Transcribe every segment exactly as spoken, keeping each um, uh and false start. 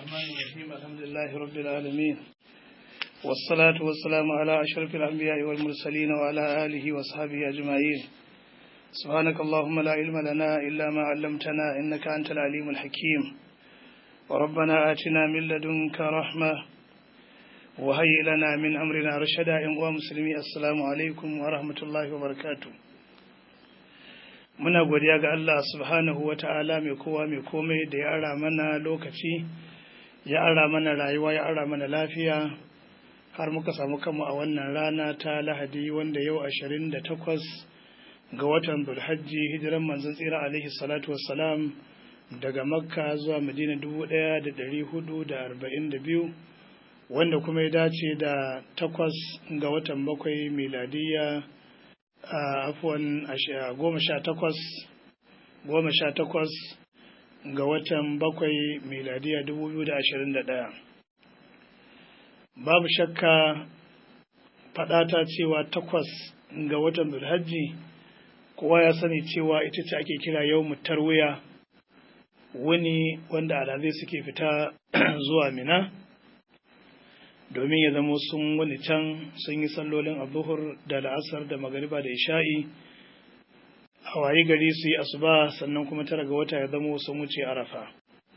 الرحمن الرحيم الحمد لله رب العالمين والصلاة والسلام على أشرف الأنبياء والمرسلين وعلى آله وصحبه أجمعين سبحانك اللهم لا علم لنا إلا ما علمتنا إنك أنت العليم الحكيم وربنا آتنا من لدنك رحمة وهيئ لنا من أمرنا رشدا ومسلمي السلام عليكم ورحمة الله وبركاته. Muna godiya ga Allah subhanahu wa ta'ala mai kowa mai komai da ya ara mana lokaci, ya ara mana rayuwa, ya ara mana lafiya, har muka samu kanmu a wannan rana ta Lahadi wanda yau ashirin da takwas ga watan Dhulhajji hijiran manzon tsira alaihi salatu wassalam daga Makka zuwa Madina dubu ɗaya da ɗari hudu da arba'in da biyu, wanda kuma ya dace da takwas ga watan bakwai miladiyya Uh, afuwan goma sha takwas goma sha takwas ga watan bakwai miladiya dubu biyu da ashirin da ɗaya. Babu shakka faɗata cewa takwas ga watan Dhulhajji kowa ya sani cewa ita ce ake kira yau tarwiya, wani wanda alhazai suke fita zuwa Mina domin ya zamo sun wani can sun yi sallolin abuhur da la'asar da magariba da isha'i a wayi gari su yi asuba sannan kuma tara ga wata ya zamo sun wuce arafa.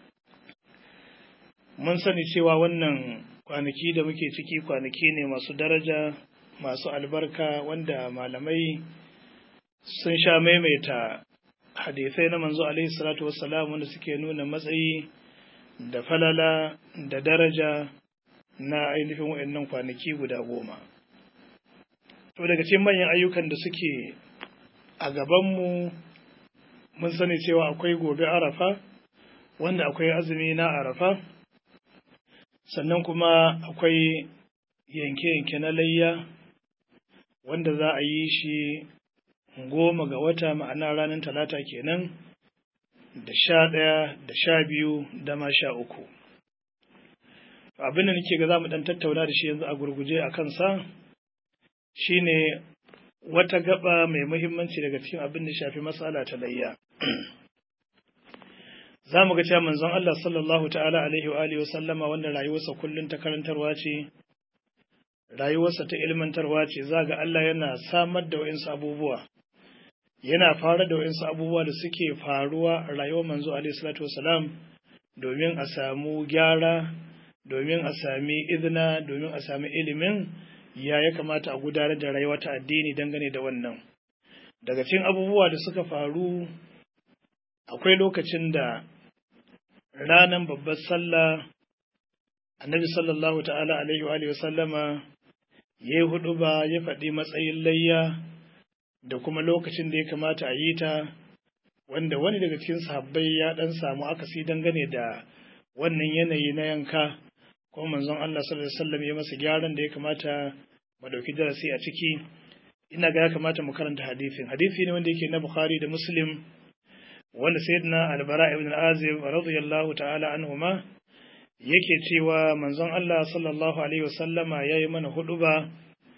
Mun sani cewa wannan kwanaki da muke ciki kwanaki ne masu daraja masu albarka wanda malamai sun sha maimaita hadisai na manzo alaihi salatu wassalam wanda suke nuna matsayi da falala da daraja na ainihin waɗannan kwanaki guda goma. To daga cikin manyan ayyukan da suke a gabanmu mun sani cewa akwai gobe arafa wanda akwai azumi na arafa, sannan kuma akwai yanke-yanke na layya wanda za a yi shi goma ga wata ma'ana ranar talata kenan da sha ɗaya da sha biyu da ma sha uku. Abin da nake ga za mu ɗan tattauna da shi yanzu a gurguje a kansa shine wata gaba mai muhimmanci daga cikin abin da shafi matsala ta layya. Za mu ga cewa manzon Allah sallallahu ta'ala alaihi wa alihi wa sallama wanda rayuwarsa kullum ta karantarwa ce, rayuwarsa ta ilmantarwa ce, za ga Allah yana samar da wa'insu abubuwa, yana fara da wa'insu abubuwa da suke faruwa a rayuwar manzo alaihi salatu wasalam domin a samu gyara, domin a sami izina, domin a sami ilimin ya ya kamata a gudanar da rayuwa ta addini dangane da wannan. Daga cikin abubuwa da suka faru akwai lokacin da ranar babbar sallah annabi sallallahu ta'ala alaihi wa sallama ya yi hudu ba ya faɗi matsayin layya da kuma lokacin da ya kamata a yi ta, wanda wani daga cikin sahabbai ya ɗan samu akasi dangane da wannan yanayi na yanka, kuma manzon Allah sallallahu alaihi wasallam ya masa gyaran da ya kamata mu dauki darasi a ciki. Ina ga ya kamata mu karanta hadisin. Hadisi ne wanda yake na Bukhari da Muslim, wanda sayyidina Al-Bara ibn Azib radiyallahu ta'ala anhuma yake cewa manzon Allah sallallahu alaihi wasallama yayi mana huduba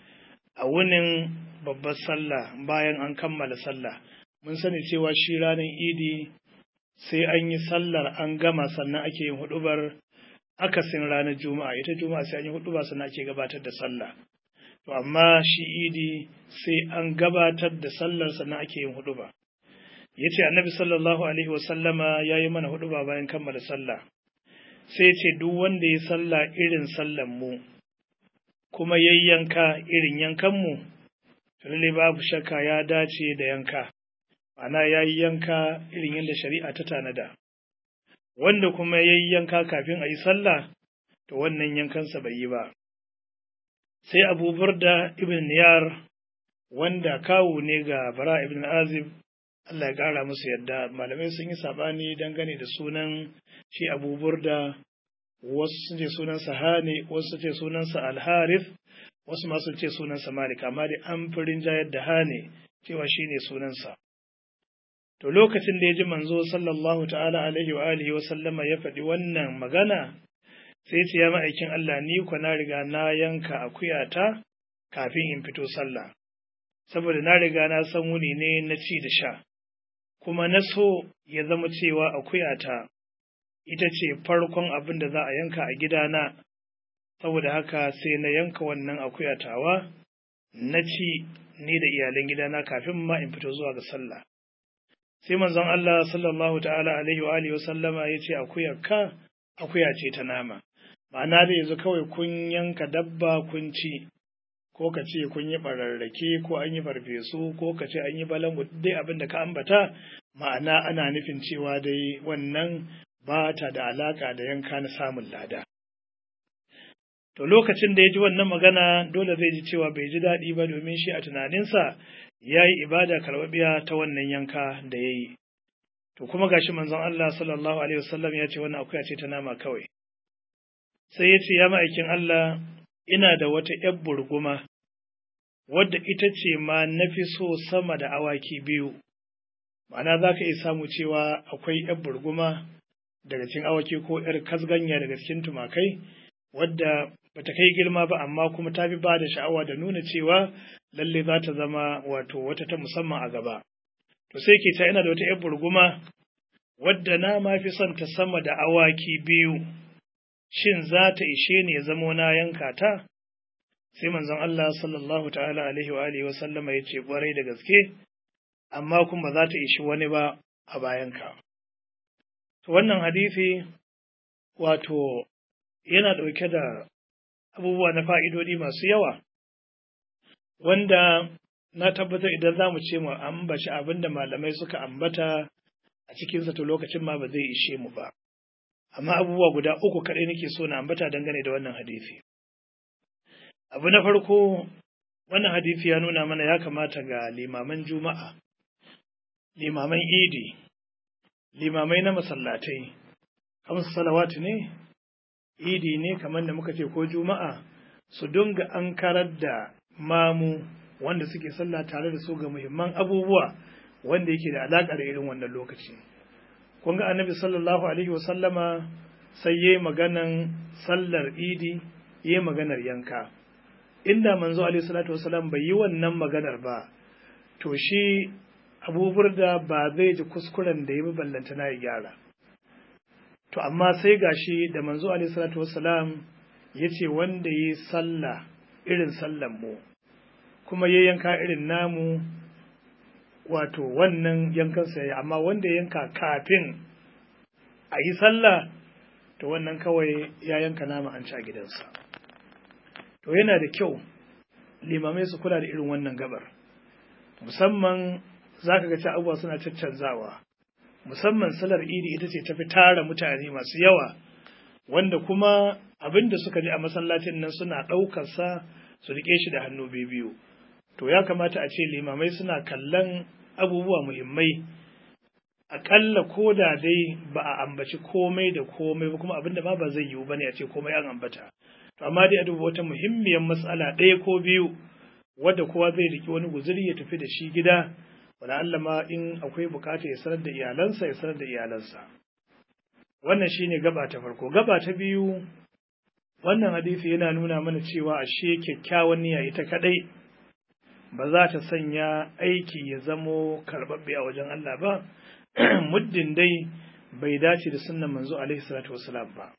a wunin babbar sallah bayan an kammala sallah. Mun sani cewa shi ranar Idi sai an yi sallar an gama sannan ake yin hudubar, akasin ranar Juma'a, ita Juma'a sai an yi hudu ba sannan ake gabatar da sallah. To amma shi Idi sai an gabatar da sallar sannan ake yin hudu ba. Ya ce annabi sallallahu alaihi wa sallama ya yi mana hudu ba bayan kammala sallah. Sai ce duk wanda ya sallah irin sallan mu kuma yayyanka irin yankan mu, lalle babu shakka ya dace da yanka. Ana yayi yanka irin yadda shari'a ta tanada. Wanda kuma ya yi yanka kafin a yi sallah, to wannan yankansa bai yi ba. Sai Abu Burda ibn Niyar, wanda kawu ne ga Bara ibn Azib, Allah ya ƙara musu yadda, malamai sun yi saɓani dangane da sunan shi Abu Burda, wasu sun ce sunansa Hani, wasu sun ce sunansa Al-Harith, wasu ma sun ce sunansa Malik, amma dai an fi rinjayar da Hani cewa shi ne sunansa. To lokacin da ya ji manzo sallallahu ta'ala alaihi wa alihi wa sallama ya faɗi wannan magana, sai ce ya ma'aikin Allah ni ko na riga na yanka akuyata kafin in fito sallah, saboda na riga na san wuni ne na ci da sha, kuma na so ya zama cewa akuyata ita ce farkon abin da za a yanka a gidana, saboda haka sai na yanka wannan akuya tawa na ci ni da iyalan gidana kafin ma in fito zuwa ga sallah. Sai manzon Allah sallallahu ta'ala alaihi wa alihi wa sallama ya ce akuyar ka akuya ce ta nama, ma'ana da yanzu kawai kun yanka dabba kun ci, ko ka ce kun yi bararrake ko an yi farfesu ko ka ce an yi balangu, dai abin da ka ambata, ma'ana ana nufin cewa dai wannan ba ta da alaka da yanka na samun lada. To lokacin da ya ji wannan magana dole zai ji cewa bai ji daɗi ba, domin shi a tunaninsa ya yi ibada karɓaɓɓiya ta wannan yanka da ya yi. To kuma gashi manzon Allah sallallahu alaihi wasallam ya ce wannan akuya ce ta nama kawai. Sai ya ce ya ma'aikin Allah, ina da wata ‘yar burguma wadda ita ce ma na fi so sama da awaki biyu. Ma'ana za ka iya samu cewa akwai ‘yar burguma daga cikin awaki ko ‘yar kasganya daga cikin tumakai wadda bata kai girma ba amma kuma ta fi ba da sha'awa da nuna cewa lalle za ta zama wato wata ta musamman a gaba. To sai ke ta ina da wata ‘yar burguma wadda na ma fi son ta sama da awaki biyu, shin za ta ishe ni ya zamo na yanka ta? Sai manzon Allah sallallahu ta'ala alaihi wa alihi wa sallama ya ce ƙwarai da gaske, amma kuma za ta ishi wani ba a bayanka. To wannan hadisi wato yana ɗauke da abubuwa na fa'idodi masu yawa, wanda na tabbatar idan za mu ce mu ambaci abin da malamai suka ambata a cikinsa to lokacin ma ba zai ishe mu ba. Amma abubuwa guda uku kaɗai nake so na ambata dangane da wannan hadisi. Abu na farko, wannan hadisi ya nuna mana ya kamata ga limaman juma'a, limaman idi, limamai na masallatai, kamsu salawatu ne, idi ne kamar da muka ce ko juma'a, su dunga an karar da mamu wanda suke sallah tare da su ga muhimman abubuwa wanda yake da alaƙa da irin wannan lokaci. Kun ga annabi sallallahu alaihi wa sallama sai yayi maganan sallar idi, yayi maganar yanka. Inda manzo alaihi salatu wasallam bai yi wannan maganar ba, to shi Abu Burda ba zai ji kuskuren da ya bi ballanta na ya gyara. To amma sai gashi da manzo alaihi salatu wasallam ya ce wanda yi sallah irin sallan mu kuma ya yanka irin namu, wato wannan yankansa ya, amma wanda yanka kafin a yi sallah to wannan kawai ya yanka nama an ci a gidansa. To yana da kyau limamai su kula da irin wannan gabar, musamman za ka ga ci abubuwa suna caccanzawa, musamman salar idi ita ce tafi tara mutane masu yawa, wanda kuma abin da suka ji a masallacin nan suna ɗaukarsa su riƙe shi da hannu biyu. To ya kamata a ce limamai suna kallon abubuwa muhimmai, aƙalla ko da dai ba a ambaci komai da komai ba, kuma abin da ma ba zai yiwu ba ne a ce komai an ambata. To amma dai a duba wata muhimmiyar matsala ɗaya ko biyu wadda kowa zai riki wani guzuri ya tafi da shi gida, wala Allah ma in akwai bukata ya sanar da iyalansa ya sanar da iyalansa. Wannan shine gaba ta farko. Gaba ta biyu, wannan hadisi yana nuna mana cewa ashe kyakkyawan niyya ita kadai ba za ta sanya aiki ya zamo karɓaɓɓe a wajen Allah ba, muddin dai bai dace da sunnan manzo alaihi salatu wasalam ba.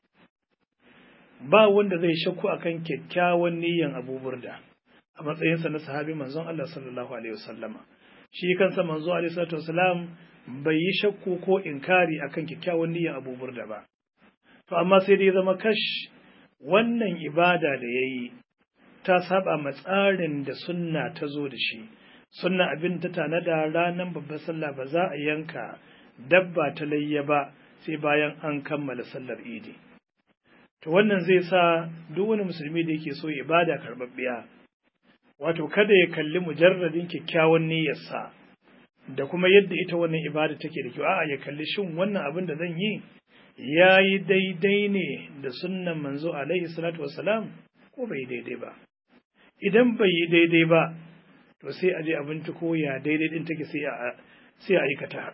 Ba wanda zai shakku akan kyakkyawan niyyan Abu Burda a matsayinsa na sahabi manzon Allah sallallahu alaihi wasallama. Shi kansa manzo alaihi salatu wasalam bai yi shakku ko inkari akan kyakkyawan niyyan Abu Burda ba. To amma sai dai zama kash wannan ibada da yayi ta saba ma tsarin da sunna ta zo da shi. Sunna abin ta tanada ranar babbar sallah ba za a yanka dabba ta layya ba sai bayan an kammala sallar idi. To wannan zai sa duk wani musulmi da yake so ibada karɓaɓɓiya, wato kada ya kalli mujarradin kyakkyawan niyyarsa da kuma yadda ita wannan ibada take da kyau, a'a ya kalli shin wannan abin da zan yi ya yi daidai ne da sunnan manzo alaihi salatu wassalam ko bai daidai ba. Idan bai yi daidai ba to sai a je a binciko ya daidai din take sai a sai a aikata.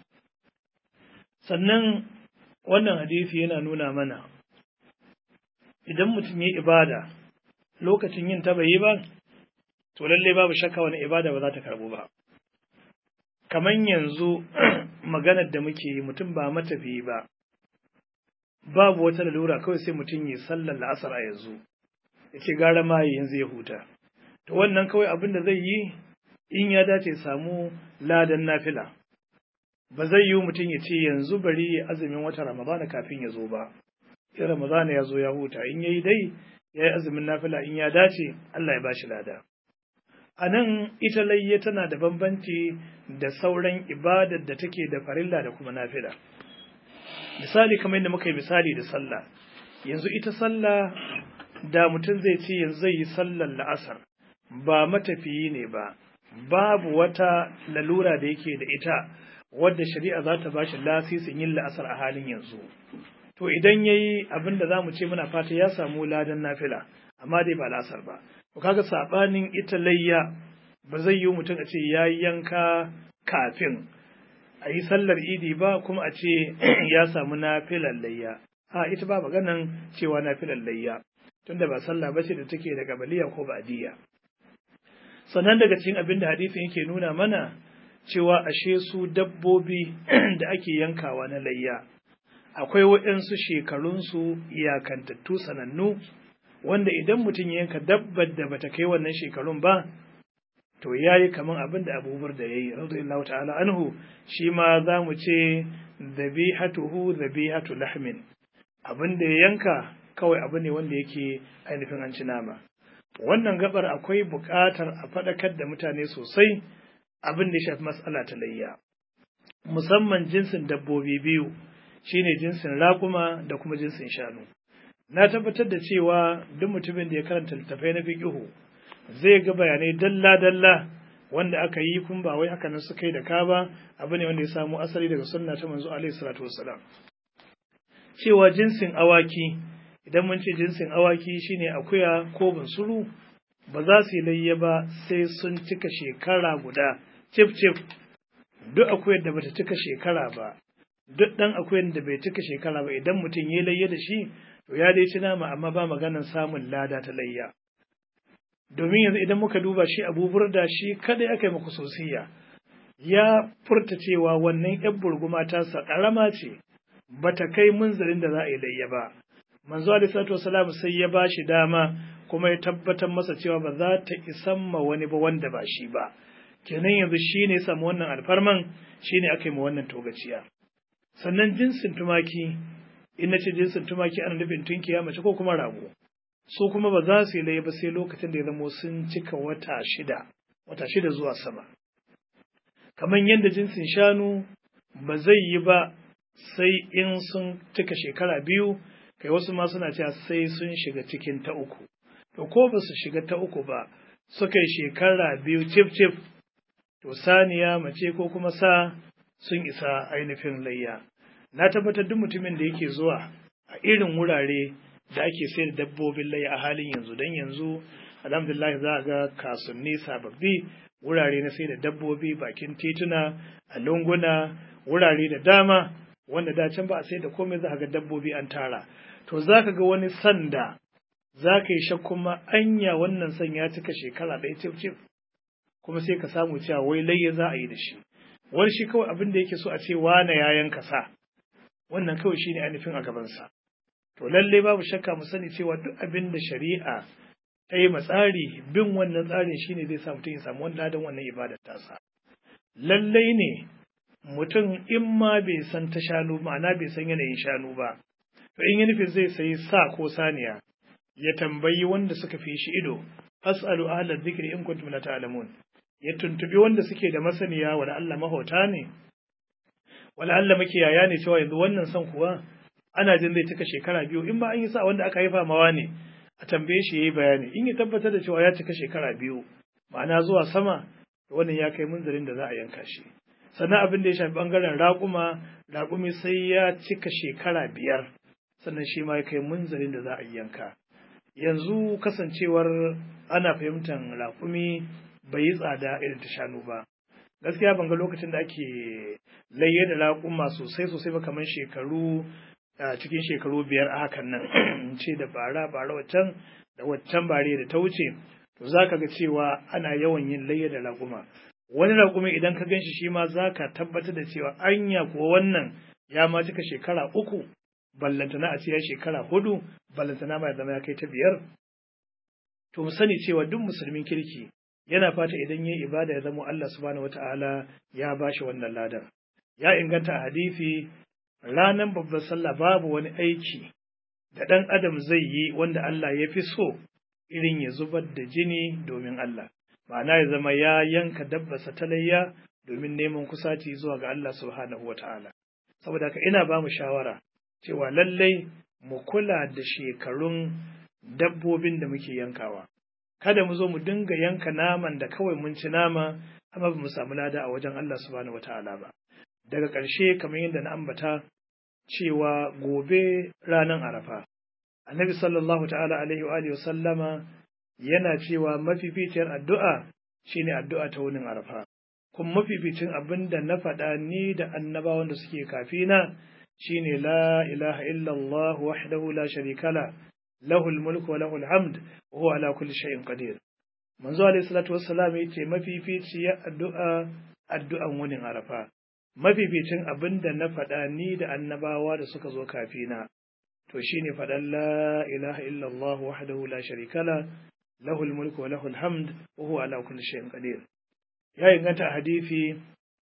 Sannan wannan hadisi yana nuna mana idan mutum ya ibada lokacin yin ta bai yi ba, to lalle babu shakka wani ibada ba za ta karbu ba. Kaman yanzu maganar da muke yi, mutum ba matafiyi ba, babu wata lalura kawai sai mutum yi sallar la'asar a yanzu ya ce gara ma yanzu ya huta to wannan kawai abin da zai yi in ya dace samu ladan nafila ba zai yi mutum ya ce yanzu bari ya azumin wata ramadana kafin ya zo ba in ramadana ya zo ya huta in yayi dai ya yi azumin nafila in ya dace Allah ya bashi lada a nan ita layya tana da bambanci da sauran ibadar da take da farilla da kuma nafila misali kamar yadda muka yi misali da sallah yanzu ita sallah da mutum zai ce yanzu zai yi sallar la'asar ba matafiyi ne ba babu wata lalura da yake da ita wadda shari'a za ta bashi lasisin yin la'asar a halin yanzu to idan yayi abin da zamu ce muna fata ya samu ladan nafila amma dai ba la'asar ba to kaga sabanin ita layya ba zai yi mutum a ce ya yanka kafin a yi sallar idi ba kuma a ce ya samu nafilar layya a ita ba maganan cewa nafilar layya tunda ba sallah ba ce da take da gabaliya ko ba'diyya sannan daga cikin abin da hadisin yake nuna mana cewa ashe su dabbobi da ake yankawa na layya akwai waɗansu shekarunsu iyakantattu sanannu wanda idan mutum ya yanka dabbar da bata kai wannan shekarun ba to yayi kaman abin da abubuwar da yayi radiyallahu ta'ala anhu shi ma za mu ce dhabihatuhu dhabihatu lahmin abin da ya yanka kawai abu ne wanda yake ainihin an ci nama wannan gabar akwai buƙatar a faɗakar da mutane sosai abin da ya shafi matsala ta layya musamman jinsin dabbobi biyu shine jinsin raƙuma da kuma jinsin shanu na tabbatar da cewa duk mutumin da ya karanta littattafai na fiqhu zai ga bayanai dalla-dalla wanda aka yi kun ba wai haka nan suka yi da ka ba abu ne wanda ya samu asali daga sunna ta manzo alaihi salatu wassalam cewa jinsin awaki idan mun ce jinsin awaki shine akuya ko bunsuru ba za su yi layya ba sai sun cika shekara guda cif cif duk akuyar da bata cika shekara ba duk dan akuyar da bai cika shekara ba idan mutum ya layya da shi to ya dai ci nama amma ba maganar samun lada ta layya domin yanzu idan muka duba shi Abu Burda shi kada aka yi maka sosiya ya furta cewa wannan yar burguma ta sa karama ce bata kai munzalin da za a yi layya ba manzo alaihi salatu wasalam sai ya bashi dama kuma ya tabbatar masa cewa ba za ta isan ma wani ba wanda ba shi ba kenan yanzu shine ya samu wannan alfarman shine aka yi ma wannan togaciya sannan jinsin tumaki in nace jinsin tumaki ana nufin tunkiya mace ko kuma rago su kuma ba za su yi layya ba sai lokacin da ya zamo sun cika wata shida wata shida zuwa sama kamar yadda jinsin shanu ba zai yi ba sai in sun cika shekara biyu kai wasu ma suna cewa sai sun shiga cikin ta uku to ko ba su shiga ta uku ba suka yi shekara biyu cif cif to saniya mace ko kuma sa sun isa ainihin layya na tabbatar duk mutumin da yake zuwa a irin wurare da ake sayar da dabbobin layya a halin yanzu dan yanzu alhamdulillah za a ga kasuwanni sababbi wurare na sayar da dabbobi bakin tituna a lunguna wurare da dama wanda da can ba a sayar da komai za ka ga dabbobi an tara to za ka ga wani sanda za ka yi shakkun ma anya wannan san ya cika shekara ɗaya cif cif kuma sai ka samu cewa wai layya za a yi da shi wani shi kawai abin da yake so a ce wane ya yanka sa wannan kawai shine ainihin a gabansa to lalle babu shakka mu sani cewa duk abin da shari'a ta yi matsari bin wannan tsarin shine zai sa mutum ya samu wani ladan wannan ibadar tasa lallai ne mutum in ma bai san ta shanu ma'ana bai san yanayin shanu ba to in yi nufin zai sayi sa ko saniya ya tambayi wanda suka fi shi ido fas'alu ahla dhikri in kuntum la ta'lamun ya tuntubi wanda suke da masaniya wala Allah mahauta ne wala Allah makiyaya ne cewa yanzu wannan san kuwa ana jin zai cika shekara biyu in ba an yi sa wanda aka haifa mawa ne a tambaye shi yayi bayani in ya tabbatar da cewa ya cika shekara biyu ma'ana zuwa sama wannan ya kai munzalin da za a yanka shi sannan abin da ya shafi bangaren raƙuma raƙumi sai ya cika shekara biyar sannan shi ma ya kai munzalin da za a yanka yanzu kasancewar ana fahimtar raƙumi bai yi tsada irin ta shanu ba gaskiya ban ga lokacin da ake layye da raƙuma sosai sosai ba kamar shekaru a cikin shekaru biyar a hakan nan ce da bara bara waccan da waccan bare da ta wuce to za ka ga cewa ana yawan yin layya da raƙuma wani raƙumi idan ka gan shi shi ma za ka tabbatar da cewa anya kuwa wannan ya ma cika shekara uku ballantana a ce ya shekara hudu ballantana ma ya zama ya kai ta biyar. To mu sani cewa duk musulmin kirki yana fata idan yayi ibada ya zama Allah subhanahu wata'ala ya bashi wannan ladan. Ya inganta a hadisi ranar babbar sallah babu wani aiki da ɗan adam zai yi wanda Allah ya fi so irin ya zubar da jini domin Allah. Ma'ana ya zama ya yanka dabbasa talayya domin neman kusaci zuwa ga Allah subhanahu wata'ala. Saboda haka ina ba mu shawara cewa lallai mu kula da shekarun dabbobin da muke yankawa. Kada mu zo mu dinga yanka naman da kawai mun ci nama amma ba mu samu lada a wajen Allah subhanahu wata'ala ba. Daga ƙarshe kamar yadda na ambata cewa gobe ranar Arafa. Annabi sallallahu ta'ala alaihi wa alihi sallama yana cewa mafificiyar addu'a shine addu'a ta wunin Arafa. Kuma mafificin abin da na faɗa ni da annabawan da suke kafina shine la ilaha illallah wahdahu la sharika la lahul mulku wa lahul hamd wa huwa ala kulli shay'in qadir. Manzo alaihi salatu wassalam yace mafificiyar addu'a addu'an wunin Arafa. Mafificin abin da na faɗa ni da annabawa da suka zo kafina to shine faɗan la ilaha illallah wahdahu la sharika la lahul mulku wa lahul hamd wa huwa ala kulli shay'in qadir. Ya inganta a hadisi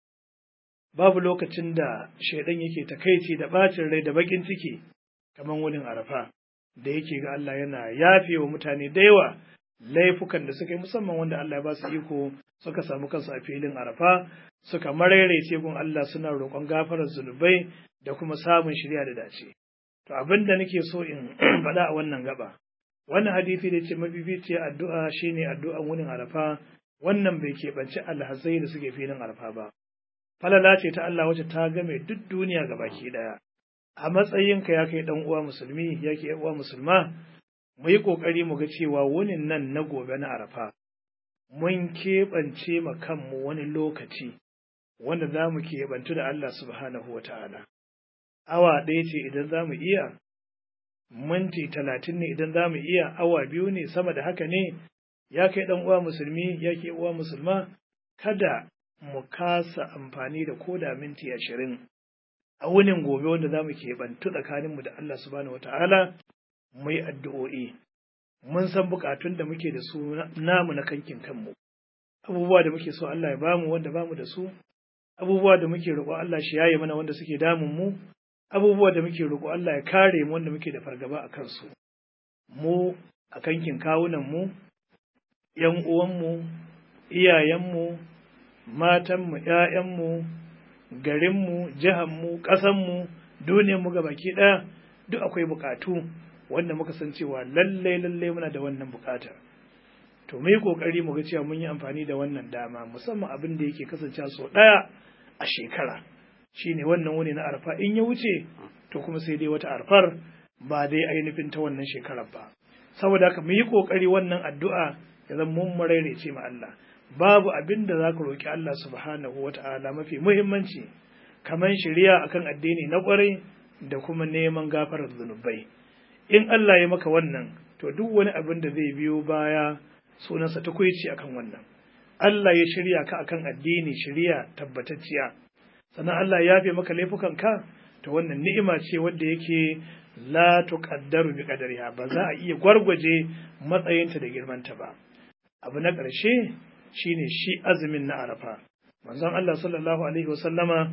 babu lokacin da shaidan yake takaici da bacin rai da bakin ciki kaman wurin Arafa da yake ga Allah yana yafe wa mutane da yawa laifukan da suka yi musamman wanda Allah ya ba su iko suka samu kansu a filin Arafa suka maraice gun Allah suna roƙon gafarar zunubai da kuma samun shirya da dace. To abin da nake so in faɗa a wannan gaba wannan hadisi da ce mafificiyar addu'a shine addu'an wunin Arafa. Wannan bai keɓanci alhazai da suke filin Arafa ba. Falala ce ta Allah wacce ta game duk duniya ga baki ɗaya. A matsayinka ya kai ɗan uwa musulmi, ya ke uwa musulma, mu yi ƙoƙari mu ga cewa wunin nan na gobe na Arafa. Mun keɓance ma kanmu wani lokaci wanda za mu keɓantu da Allah subhanahu wa ta'ala. Awa ɗaya ce idan za mu iya, minti talatin ne idan za mu iya, awa biyu ne sama da haka ne. Ya kai ɗan uwa musulmi, ya ke uwa musulma, kada mu kasa amfani da koda minti ashirin a wunin gobe wanda za mu keɓantu tsakaninmu da Allah subhanahu wa ta'ala mu yi addu'o'i. Mun san buƙatun da muke da su namu na kankin kanmu, abubuwa da muke so Allah ya bamu wanda bamu da su, abubuwa da muke roƙo Allah shi yaye mana wanda suke damun mu, abubuwa da muke roƙo Allah ya kare mu wanda muke da fargaba a kansu. Mu a kankin kawunan mu, ‘yan uwanmu, iyayenmu, matanmu, ‘ya'yanmu, garinmu, jihanmu, ƙasanmu, duniyarmu ga baki ɗaya, duk akwai buƙatu wanda muka san cewa lallai lallai muna da wannan buƙata. To mu yi ƙoƙari mu ga cewa mun yi amfani da wannan dama, musamman abin da yake kasancewa sau ɗaya a shekara. Shi ne wannan wuni na Arafa in ya wuce, to kuma sai dai wata Arfar ba dai ainihin ta wannan shekarar ba. Saboda haka mu yi ƙoƙari wannan addu'a ya zama mun maraice ma Allah. Babu abin da za ka roƙi Allah subhanahu wa ta'ala mafi muhimmanci kamar shari'a akan addini na ƙwarai da kuma neman gafarar zunubai. In Allah ya maka wannan, to duk wani abin da zai biyo baya sunansa tukuici akan wannan. Allah ya shirya ka akan addini shari'a tabbatacciya. Sannan Allah ya yafe maka laifukanka, to wannan ni'ima ce wadda yake la tuqaddaru bi qadariha, ba za a iya gwargwaje matsayinta da girmanta ba. Abu na ƙarshe shine shi azumin na Arafa. Manzon Allah sallallahu alaihi wasallama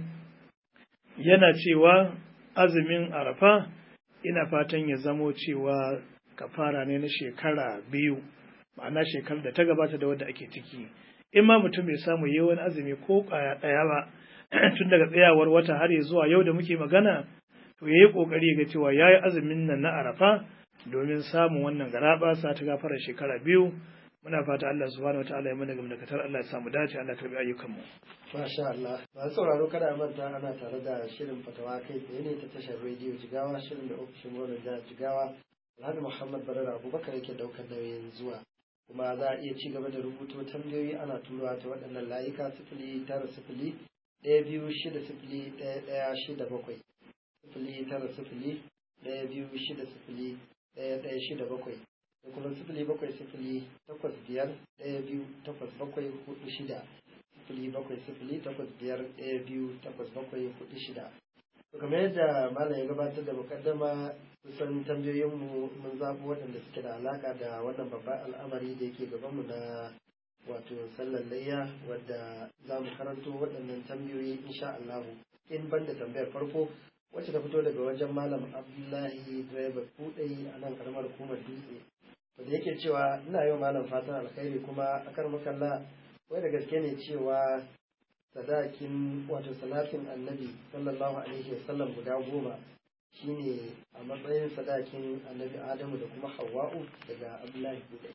yana cewa azumin Arafa ina fatan ya zamo cewa kafara ne na shekara biyu, ma'ana shekarar da ta gabata da wadda ake ciki. In ma mutum bai samu yi wani azumi ko ƙwaya ɗaya ba tun daga tsayawar wata har ya zuwa yau da muke magana, to ya yi ƙoƙari ga cewa ya yi azumin nan na Arafa domin samun wannan garaɓasa ta gafarar shekara biyu. Muna fata Allah subhanahu wa ta'ala ya mana gamdakatar, Allah ya samu dace, Allah karbi ayyukanmu. Masha Allah. Masu sauraro kada manta ana tare da shirin fatawa kai tsaye ne ta tashar rediyo Jigawa, shirin da ofishin gwamnan jihar Jigawa Alhaji Muhammad Badar Abubakar yake daukar nauyin zuwa. Kuma za a iya ci gaba da rubuto tambayoyi ana turawa ta waɗannan layuka sifili tara sifili ɗaya biyu shida sifili ɗaya ɗaya shida bakwai sifili tara sifili ɗaya biyu shida sifili ɗaya ɗaya shida bakwai. da kuma sifili bakwai sifili takwas biyar ɗaya biyu takwas bakwai hudu shida sifili bakwai sifili takwas biyar ɗaya biyu takwas bakwai hudu shida kamar yadda malam ya gabatar da mukaddama kusan tambayoyinmu mun zaɓi waɗanda suke da alaƙa da wannan babban al'amari da yake gabanmu na wato sallar layya wadda za mu karanto waɗannan tambayoyi insha Allah in banda tambayar farko wacce ta fito daga wajen malam Abdullahi direba Kudai a nan karamar hukumar Dutse wanda yake cewa ina yau malam fatan alkhairi kuma akar makalla wai da gaske ne cewa sadakin wato salatin annabi sallallahu alaihi wasallam guda goma shine a matsayin sadakin annabi Adamu da kuma Hawwa'u daga Abdullahi Kudai.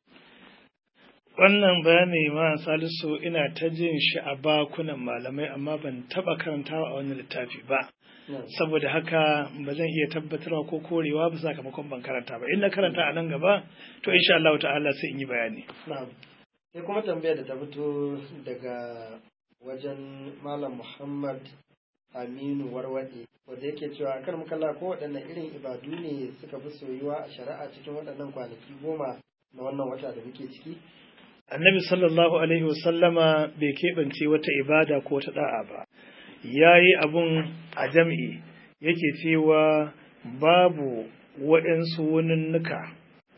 Wannan bayani ma Salisu ina ta jin shi a bakunan malamai amma ban taba karantawa a wani littafi ba. Saboda haka ba zan iya tabbatarwa ko korewa ba sakamakon ban karanta ba. In na karanta a nan gaba to insha Allah ta'ala sai in yi bayani. Sai kuma tambayar da ta fito daga wajen Malam Muhammad Aminu Warwade wanda yake cewa kar mukalla ko waɗannan irin ibadu ne suka fi soyuwa a shari'a cikin waɗannan kwanaki goma na wannan wata da muke ciki. Annabi sallallahu alaihi wasallama bai keɓance wata ibada ko wata da'a ba. Ya yi abun a jam'i yake cewa babu waɗansu wuninnuka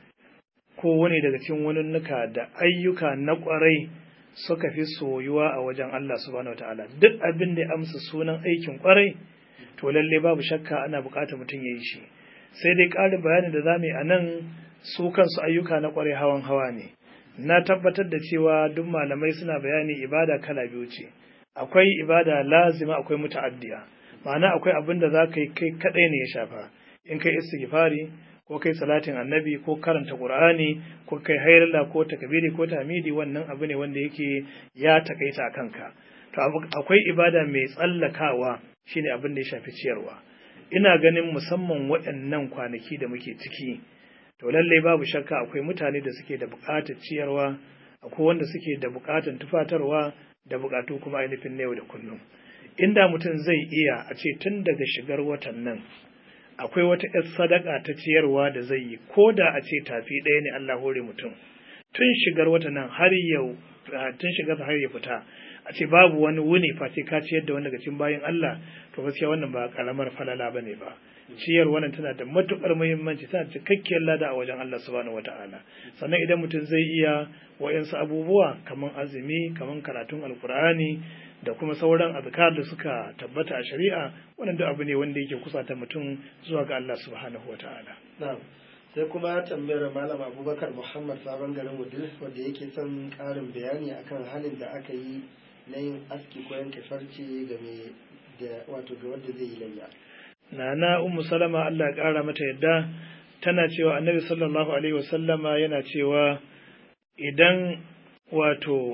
ko wani daga cikin wuninnuka da ayyuka na ƙwarai suka fi soyuwa a wajen Allah subhanahu wataala duk abin da ya amsa sunan aikin ƙwarai to lalle babu shakka ana buƙatar mutum ya yi shi sai dai ƙarin bayanin da zamu yi a nan su kansu ayyuka na ƙwarai hawan hawa ne na tabbatar da cewa duk malamai suna bayani ibada kala biyu ce akwai ibada lazima akwai muta'addiya ma'ana akwai abin da za ka yi kai kadai ne ya shafa in kai istighfari ko kai salatin annabi ko karanta qur'ani ko kai hayralla ko takbiri ko tahmidi wannan abu ne wanda yake ya takaita a kanka to akwai ibada mai tsallakawa shine abin da ya shafi ciyarwa ina ganin musamman waɗannan kwanaki da muke ciki to lalle babu shakka akwai mutane da suke da buƙatar ciyarwa akwai wanda suke da buƙatar tufatarwa da buƙatu kuma ainihin na yau da kullum inda mutum zai iya a ce tun daga shigar watan nan akwai wata ‘yar sadaka ta ciyarwa da zai yi ko da a ce tafi ɗaya ne Allah hore mutum tun shigar watan nan har yau tun shigar har ya fita a ce babu wani wuni face ka ciyar da wani daga cikin bayan Allah to gaskiya wannan ba karamar falala bane ba ciyar wannan tana da matukar muhimmanci tana cikakkiyar lada a wajen Allah subhanahu wataala sannan idan mutum zai iya wayansu abubuwa kaman azumi kaman karatun alkur'ani da kuma sauran azkar da suka tabbata a shari'a wannan duk abu ne wanda yake kusata mutum zuwa ga Allah subhanahu wataala na'am sai kuma tambayar malam Abubakar Muhammad sabon garin Wudil wanda yake son karin bayani akan halin da aka yi na yin aski ko yanke farce game da wato ga wanda zai yi layya Nana Ummu Salama Allah ya ƙara mata yadda tana cewa Annabi sallallahu alaihi wasallama yana cewa idan wato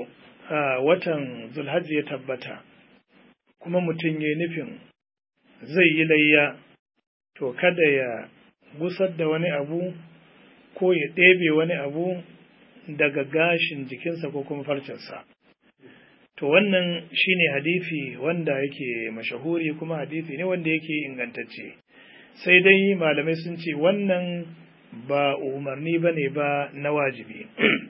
watan Zulhajji ya tabbata kuma mutum ya nufin zai yi layya to kada ya gusar da wani abu ko ya ɗebe wani abu daga gashin jikinsa ko kuma farcensa. To wannan shine hadisi wanda yake mashahuri kuma hadisi ne wanda yake ingantacce. Sai dai malamai sun ce wannan ba umarni bane ba na wajibi.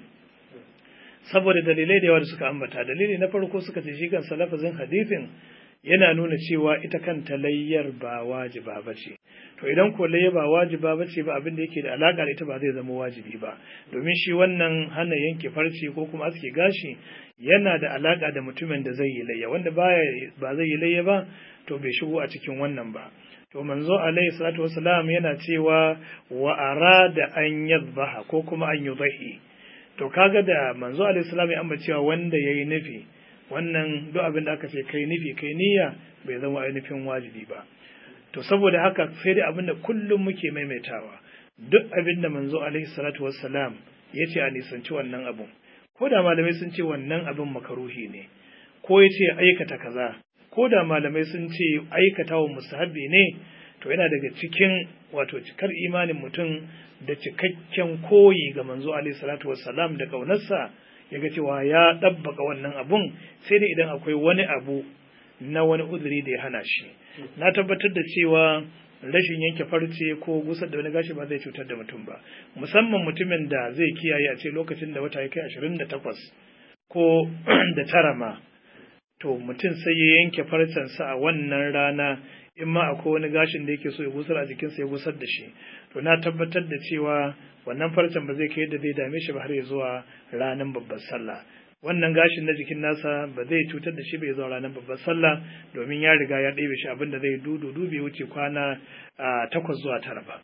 Saboda dalilai da yawa da suka ambata, dalili na farko suka ce shi kan lafazin hadisin yana nuna cewa ita kanta layyar ba wajiba bace. To idan ko layya ba wajiba bace ba abin da yake da alaka da ita ba zai zama wajibi ba. Domin shi wannan hana yanke farce ko kuma aske gashi yana da alaka da mutumin da zai yi layya wanda baya ba zai yi layya ba to bai shigo a cikin wannan ba. To manzo alaihi salatu wassalam yana cewa wa arada an yadhbaha ko kuma an yudhi. To kaga da manzo alaihi salam ya amma cewa wanda yayi nufi wannan duk abin da aka ce kai nufi kai niyya bai zama ainihin wajibi ba. To saboda haka sai dai abin da kullum muke maimaitawa duk abin da manzo alaihi salatu wassalam ya ce a nisanci wannan abun ko da malamai sun ce wannan abin makaruhi ne ko ya ce aikata kaza ko da malamai sun ce aikata wa mustahabbi ne to yana daga cikin wato cikar imanin mutum da cikakken koyi ga manzo alaihi salatu wassalam da kaunarsa ya ga cewa ya ɗabbaka wannan abun sai dai idan akwai wani abu na wani uzuri da ya hana shi na tabbatar da cewa rashin yanke farce ko gusar da wani gashi ba zai cutar da mutum ba musamman mutumin da zai kiyaye a ce lokacin da wata ya kai ashirin da takwas ko da tara ma to mutum sai ya yanke farcensa a wannan rana in ma akwai wani gashin da yake so ya gusar a jikinsa ya gusar da shi to na tabbatar da cewa wannan farcen ba zai kai yadda zai dame shi ba har ya zuwa ranar babbar sallah wannan gashin na jikin nasa ba zai cutar da shi bai zuwa ranar babbar sallah domin ya riga ya ɗebe shi abinda zai dudu dubi wuce kwana takwas zuwa tara ba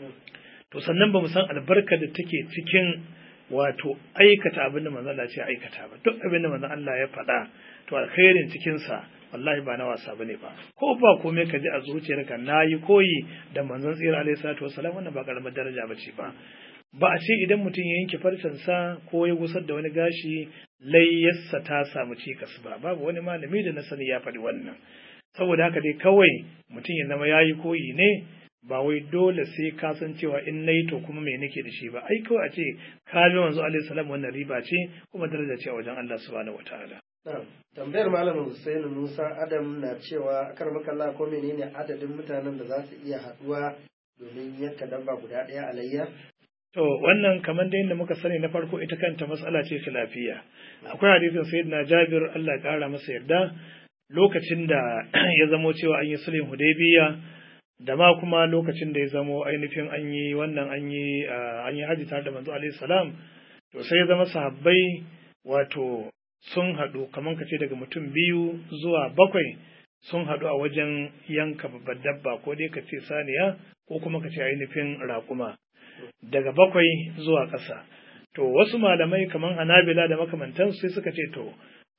to sannan ba mu san albarka da take cikin wato aikata abin da manzon Allah ce aikata ba duk abin da manzon Allah ya faɗa to alkhairin cikin sa wallahi ba na wasa bane ba ko ba komai ka ji a zuciyarka nayi koyi da manzon tsira alaihi salatu wassalam wannan ba karamar daraja bace ba ba a ce idan mutum ya yanke farcen sa ko ya gusar da wani gashi layyarsa ta samu cikas ba babu wani malami da na sani ya faɗi wannan saboda haka dai kawai mutum ya zama yayi koyi ne ba wai dole sai ka san cewa in nayi to kuma me nake da shi ba ai kawai a ce ka bi manzo alaihi salam wannan riba ce kuma daraja ce a wajen Allah subhanahu wataala tambayar malam Hussein Musa Adam na cewa akar makalla ko menene adadin mutanen da za su iya haduwa domin yanka dabba guda ɗaya alayya to wannan kamar da yadda muka sani na farko ita kanta mas'ala ce khilafiya akwai hadisin sayyidina Jabir Allah ya kara masa yarda lokacin da ya zamo cewa an yi sulhun Hudaybiya da ma kuma lokacin da ya zamo ainihin an yi wannan an yi an yi haji tare da manzo alaihi salam to sai ya zama sahabbai wato sun haɗu kamar ka ce daga mutum biyu zuwa bakwai sun haɗu a wajen yanka babbar dabba ko dai ka ce saniya ko kuma ka ce ainihin raƙuma daga bakwai zuwa ƙasa to wasu malamai kamar Hanabila da makamantansu sai suka ce to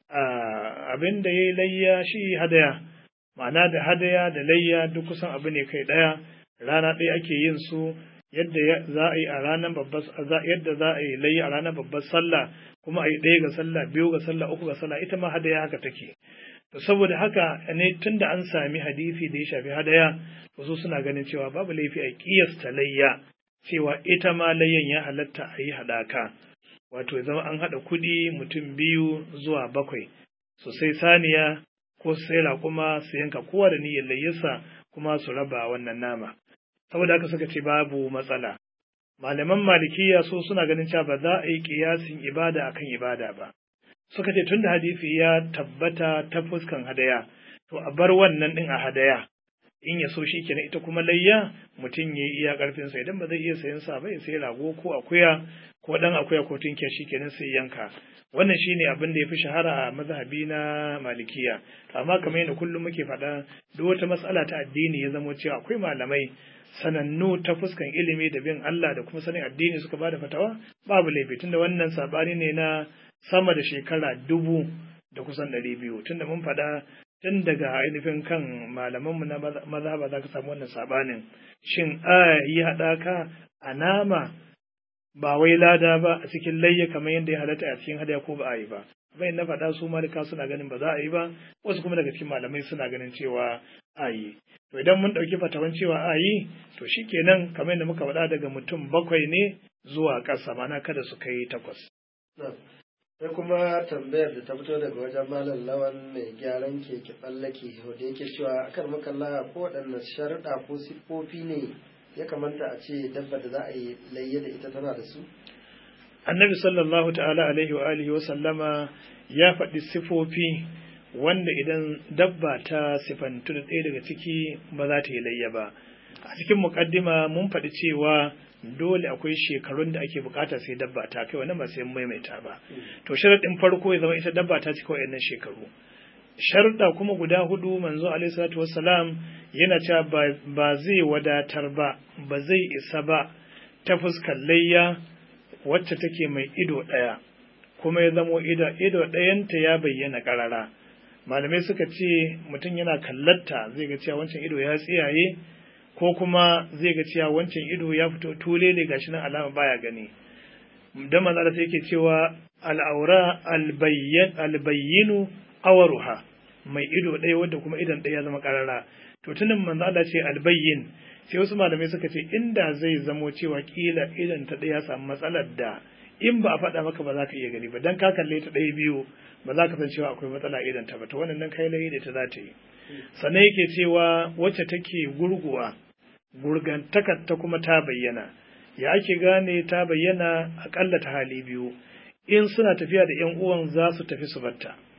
abin da ya yi layya shi hadaya ma'ana da hadaya da layya duk kusan abu ne kai ɗaya rana ɗaya ake yin su yadda za a yi a ranar babbar yadda za a yi layya a ranar babbar sallah kuma a yi ɗaya ga sallah biyu ga sallah uku ga sallah ita ma hadaya haka take to saboda haka ne tunda an sami hadisi da ya shafi hadaya to su suna ganin cewa babu laifi a kiyasta layya cewa ita ma layyan ya halatta a yi haɗaka wato ya zama an haɗa kuɗi mutum biyu zuwa bakwai su sai saniya ko su sai raƙuma su yanka kowa da niyyar layyarsa kuma su raba wannan nama saboda haka suka ce babu matsala malaman malikiya so suna ganin cewa ba za a yi kiyasin ibada akan ibada ba suka ce tunda hadisi ya tabbata ta fuskan hadaya to a bar wannan din a hadaya in ya so shi kenan ita kuma layya mutum ya yi iya karfin sa idan ba zai iya sayan sa ba ya sai rago ko akuya ko dan akuya ko tunkiya shi kenan sai yanka wannan shine abin da yafi shahara a mazhabi na malikiya to amma kamar yadda kullum muke faɗa duk wata mas'ala ta addini ya zama cewa akwai malamai sanannu ta fuskan ilimi da bin Allah da kuma sanin addini suka bada fatawa babu laifi tunda wannan sabani ne na sama da shekara dubu da kusan ɗari biyu tunda mun faɗa tun daga ainihin kan malamanmu na mazhaba za ka samu wannan sabanin shin a yi haɗaka a nama ba wai lada ba a cikin layya kamar yadda ya halatta a cikin hadaya ko ba a yi ba bayan na faɗa su malika suna ganin ba za a yi ba wasu kuma daga cikin malamai suna ganin cewa a yi to idan mun ɗauki fatawan cewa a yi to shikenan kamar yadda muka faɗa daga mutum bakwai ne zuwa ƙasa mana kada su kai takwas. sai kuma tambayar da ta fito daga wajen malam lawan mai gyaran keke tsallake da yake cewa akan makalla ko waɗanne sharuɗa ko siffofi ne ya kamata a ce dabba da za a yi layya da ita tana da su annabi sallallahu ta'ala alaihi wa alihi wa sallama ya faɗi sifofi wanda idan dabba ta sifantu da ɗaya daga ciki ba za ta yi layya ba a cikin muƙaddima mun faɗi cewa dole akwai shekarun da ake bukata sai dabba ta kai wannan ba sai maimaita ba to sharadin farko ya zama ita dabba ta cika wayannan shekaru sharuɗa kuma guda hudu manzo alaihi salatu wassalam yana cewa ba zai wadatar ba ba zai isa ba ta fuskar layya wacce take mai ido ɗaya kuma ya zamo ido ido ɗayanta ya bayyana ƙarara malamai suka ce mutum yana kallatta zai ga cewa wancan ido ya tsiyaye ko kuma zai ga cewa wancan ido ya fito tulele gashi nan alama baya gani dan manzo Allah yake cewa al'aura albayyin albayyinu awruha mai ido ɗaya wanda kuma idan ɗaya ya zama karara to tunan manzo Allah ce albayyin sai wasu malamai suka ce inda zai zamo cewa kila idan ta ɗaya samu matsalar da in ba a faɗa maka ba za ka iya gani ba dan ka kalle ta ɗaya biyu ba za ka san cewa akwai matsala idan ta ba to wannan nan kai layi da ta za ta yi sannan yake cewa wacce take gurguwa gurgantakar ta kuma ta bayyana ya ake gane ta bayyana akalla ta hali biyu in suna tafiya da yan uwan za su tafi su batta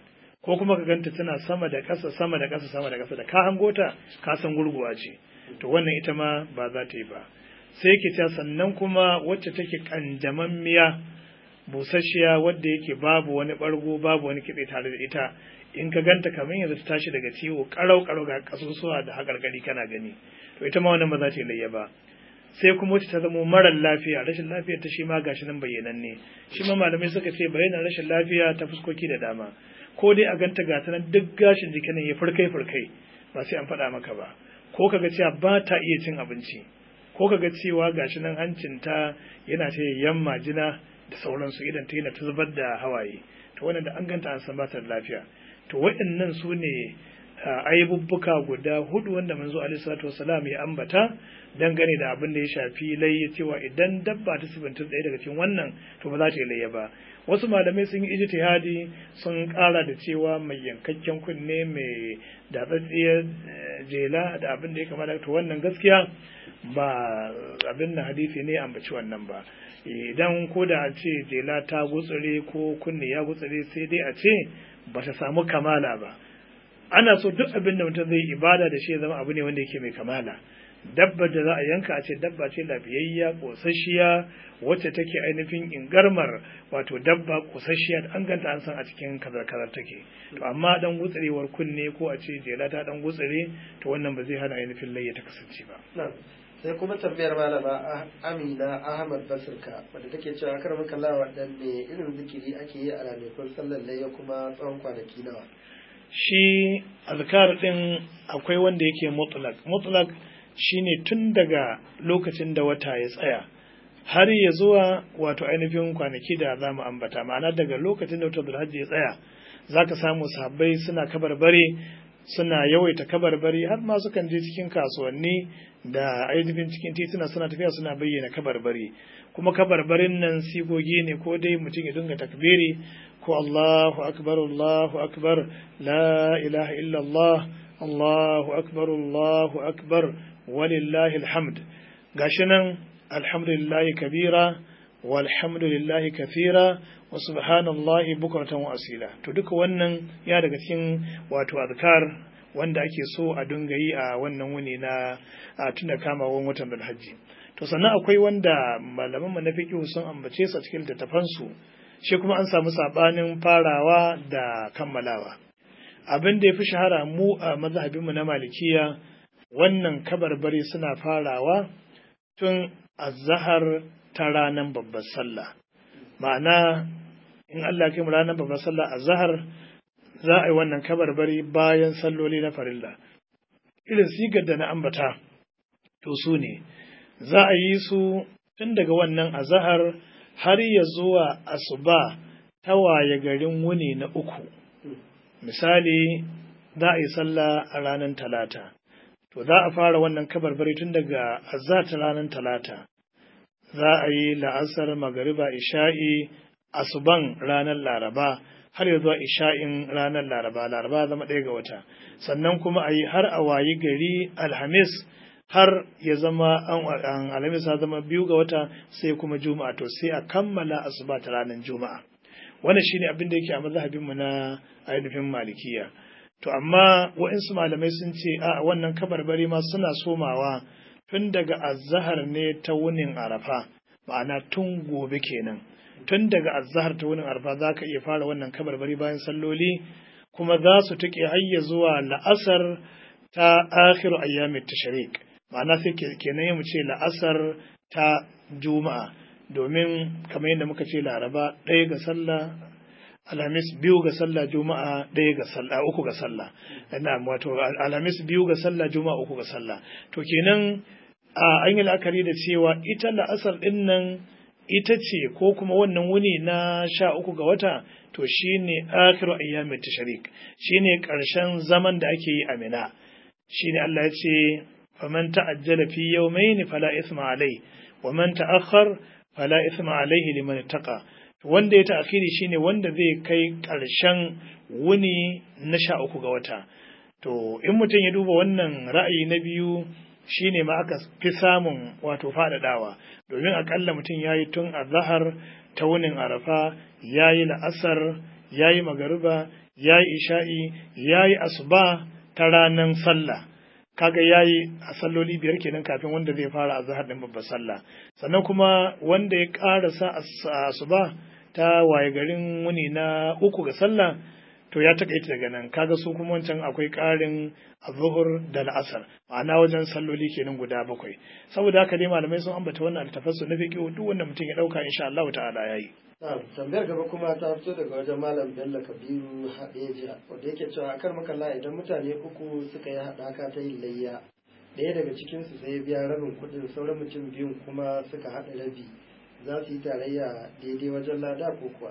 ko kuma ka ganta tana sama da ƙasa sama da ƙasa sama da ƙasa da ka hango ta ka san gurguwa ce to wannan ita ma ba za ta yi ba. Sai yake cewa sannan kuma wacce take kanjamammiya busasshiya wadda yake babu wani bargo babu wani kitse tare da ita, in ka ganta kamar yanzu ta tashi daga ciwo karau karau ga kasusuwa da hakarkari kana gani, to ita ma wannan ba za ta yi layya ba. Sai kuma wacce ta zama marar lafiya, rashin lafiyar ta shi ma gashi nan bayyananne, shi ma malamai suka ce bayanan rashin lafiya ta fuskoki da dama, ko dai a ganta ga ta nan duk gashin jikin ya furkai furkai ba sai an faɗa maka ba, ko kaga cewa ba ta iya cin abinci, ko kaga cewa gashi nan hancinta yana ta yayyan majina da sauransu, idan ta yana ta zubar da hawaye, to wannan da an ganta an san ba ta da lafiya. To waɗannan su ne aibubbuka guda hudu wanda manzo alaihi salatu wasalam ya ambata dangane da abin da ya shafi layya, cewa idan dabba ta sifanta ɗaya daga cikin wannan to ba za ta yi layya ba. Wasu malamai sun yi ijtihadi sun ƙara da cewa mai yankakken kunne, mai datsatsiyar jela da abin da ya kamata, to wannan gaskiya ba abin na hadisi ne ambaci wannan ba. Idan ko da a ce jela ta gutsure ko kunne ya gutsure, sai dai a ce ba ta samu kamala ba. Ana so duk abin da mutum zai ibada da shi ya zama abu ne wanda yake mai kamala. Dabbar da za a yanka a ce dabba ce lafiyayya kosasshiya wacce take ainihin ingarmar, wato dabba kosasshiya an ganta an san a cikin kazar-kazar take. To amma dan gutsirewar kunne ko a ce jela ta dan gutsire, to wannan ba zai hana ainihin layya ta kasance ba. Sai kuma tambayar malama Amina Ahmad Basirka wadda take cewa kar muka lawa waɗanne irin zikiri ake yi a ranakun sallar layya kuma tsawon kwanaki nawa. Shi azkar din akwai wanda yake mutlak mutlak shine tun daga lokacin da wata ya tsaya har ya zuwa wato ainihin kwanaki da za mu ambata, ma'ana daga lokacin da wata Zulhajji ya tsaya zaka samu sahabbai suna kabarbare, suna yawaita kabarbari, har ma sukan je cikin kasuwanni da ainihin cikin tituna suna tafiya suna bayyana kabarbari. Kuma kabarbarin nan sigogi ne, ko dai mutum ya dinga takbiri ko Allahu akbar Allahu akbar la ilaha illallah Allahu akbar Allahu akbar walillahi alhamd, gashi nan alhamdulillahi kabira walhamdulillahi kathira wa subhanallahi bukratan wa asila. To duka wannan ya daga cikin wato azkar wanda ake so a dinga yi a wannan wuni na tunda kamawan watan Dhul-Hajji. To sannan akwai wanda malaman mu na fiqh sun ambace su a cikin littattafan su, shi kuma an samu sabanin farawa da kammalawa. Abin da yafi shahara mu a mazhabin mu na Malikiya, wannan kabarbari suna farawa tun azhar ta ranar babbar sallah, ma'ana in Allah kai mu ranar babbar sallah azhar za a yi wannan kabarbari bayan salloli na farilla. Irin sigar da na ambata to su ne za a yi su tun daga wannan azhar har ya zuwa asuba ta waye garin wuni na uku. Misali za a yi sallah a ranar talata, to za a fara wannan kabarbari tun daga azhar ta ranar talata, za a yi la'asar magariba isha'i asuban ranar laraba har ya zuwa isha'in ranar laraba, laraba zama ɗaya ga wata, sannan kuma a yi har a wayi gari alhamis har ya zama an alhamis ya zama biyu ga wata, sai kuma juma'a, to sai a kammala asuba ta ranar juma'a. Wannan shine abin da yake a mazhabin mu na ainihin malikiya. To amma waɗansu malamai sun ce a wannan kabarbari ma suna somawa tun daga azhar ne ta wunin arafa, ma'ana tun gobe kenan. Tun daga azhar ta wunin arafa za ka iya fara wannan kabarbari bayan salloli, kuma za su tuƙe hayya zuwa la'asar ta akhiru ayyamit tashrik, ma'ana sai kenan mu ce la'asar ta juma'a, domin kamar yadda muka ce laraba ɗaya ga sallah, alhamis biyu ga sallah, juma'a ɗaya ga sallah, uku ga sallah, ina wato alhamis biyu ga sallah, juma'a uku ga sallah. To kenan an yi la'akari da cewa ita la'asar ɗin nan ita ce ko kuma wannan wuni na sha uku ga wata, to shine akhiru ayyamit tashrik, shine ƙarshen zaman da ake yi a Mina. Shine Allah ya ce faman ta'ajjala fi yawmayn fala isma alayhi wa man ta'akhkhar fala isma alayhi liman ittaqa. Wanda ya ta'khiri shine wanda zai kai ƙarshen wuni na sha uku ga wata. To in mutum ya duba wannan ra'ayi na biyu, shine ma aka fi samun wato faɗaɗawa, domin akalla mutum ya yi tun azhar ta wunin arafa, ya yi la'asar, ya yi magariba, ya yi isha'i ya yi asuba ta ranar sallah kaga ya yi a salloli biyar kenan kafin wanda zai fara azhar din babbar sallah sannan kuma wanda ya karasa asuba ta waye garin wuni na uku ga sallah to ya takaita daga nan kaga su kuma wancan akwai ƙarin zuhur da al'asar ma'ana wajen salloli kenan guda bakwai saboda haka dai malamai sun ambata wannan altafassu na fiqh duk wanda mutum ya dauka insha Allah ta'ala yayi tambayar gaba kuma ta fito daga wajen malam Bello Kabiru Hadeja wanda yake cewa akar makalla idan mutane uku suka yi haɗaka ta yin layya ɗaya daga cikin su sai biya rabin kuɗin sauran mutum biyun kuma suka haɗa rabi za su yi tarayya daidai wajen lada ko kuwa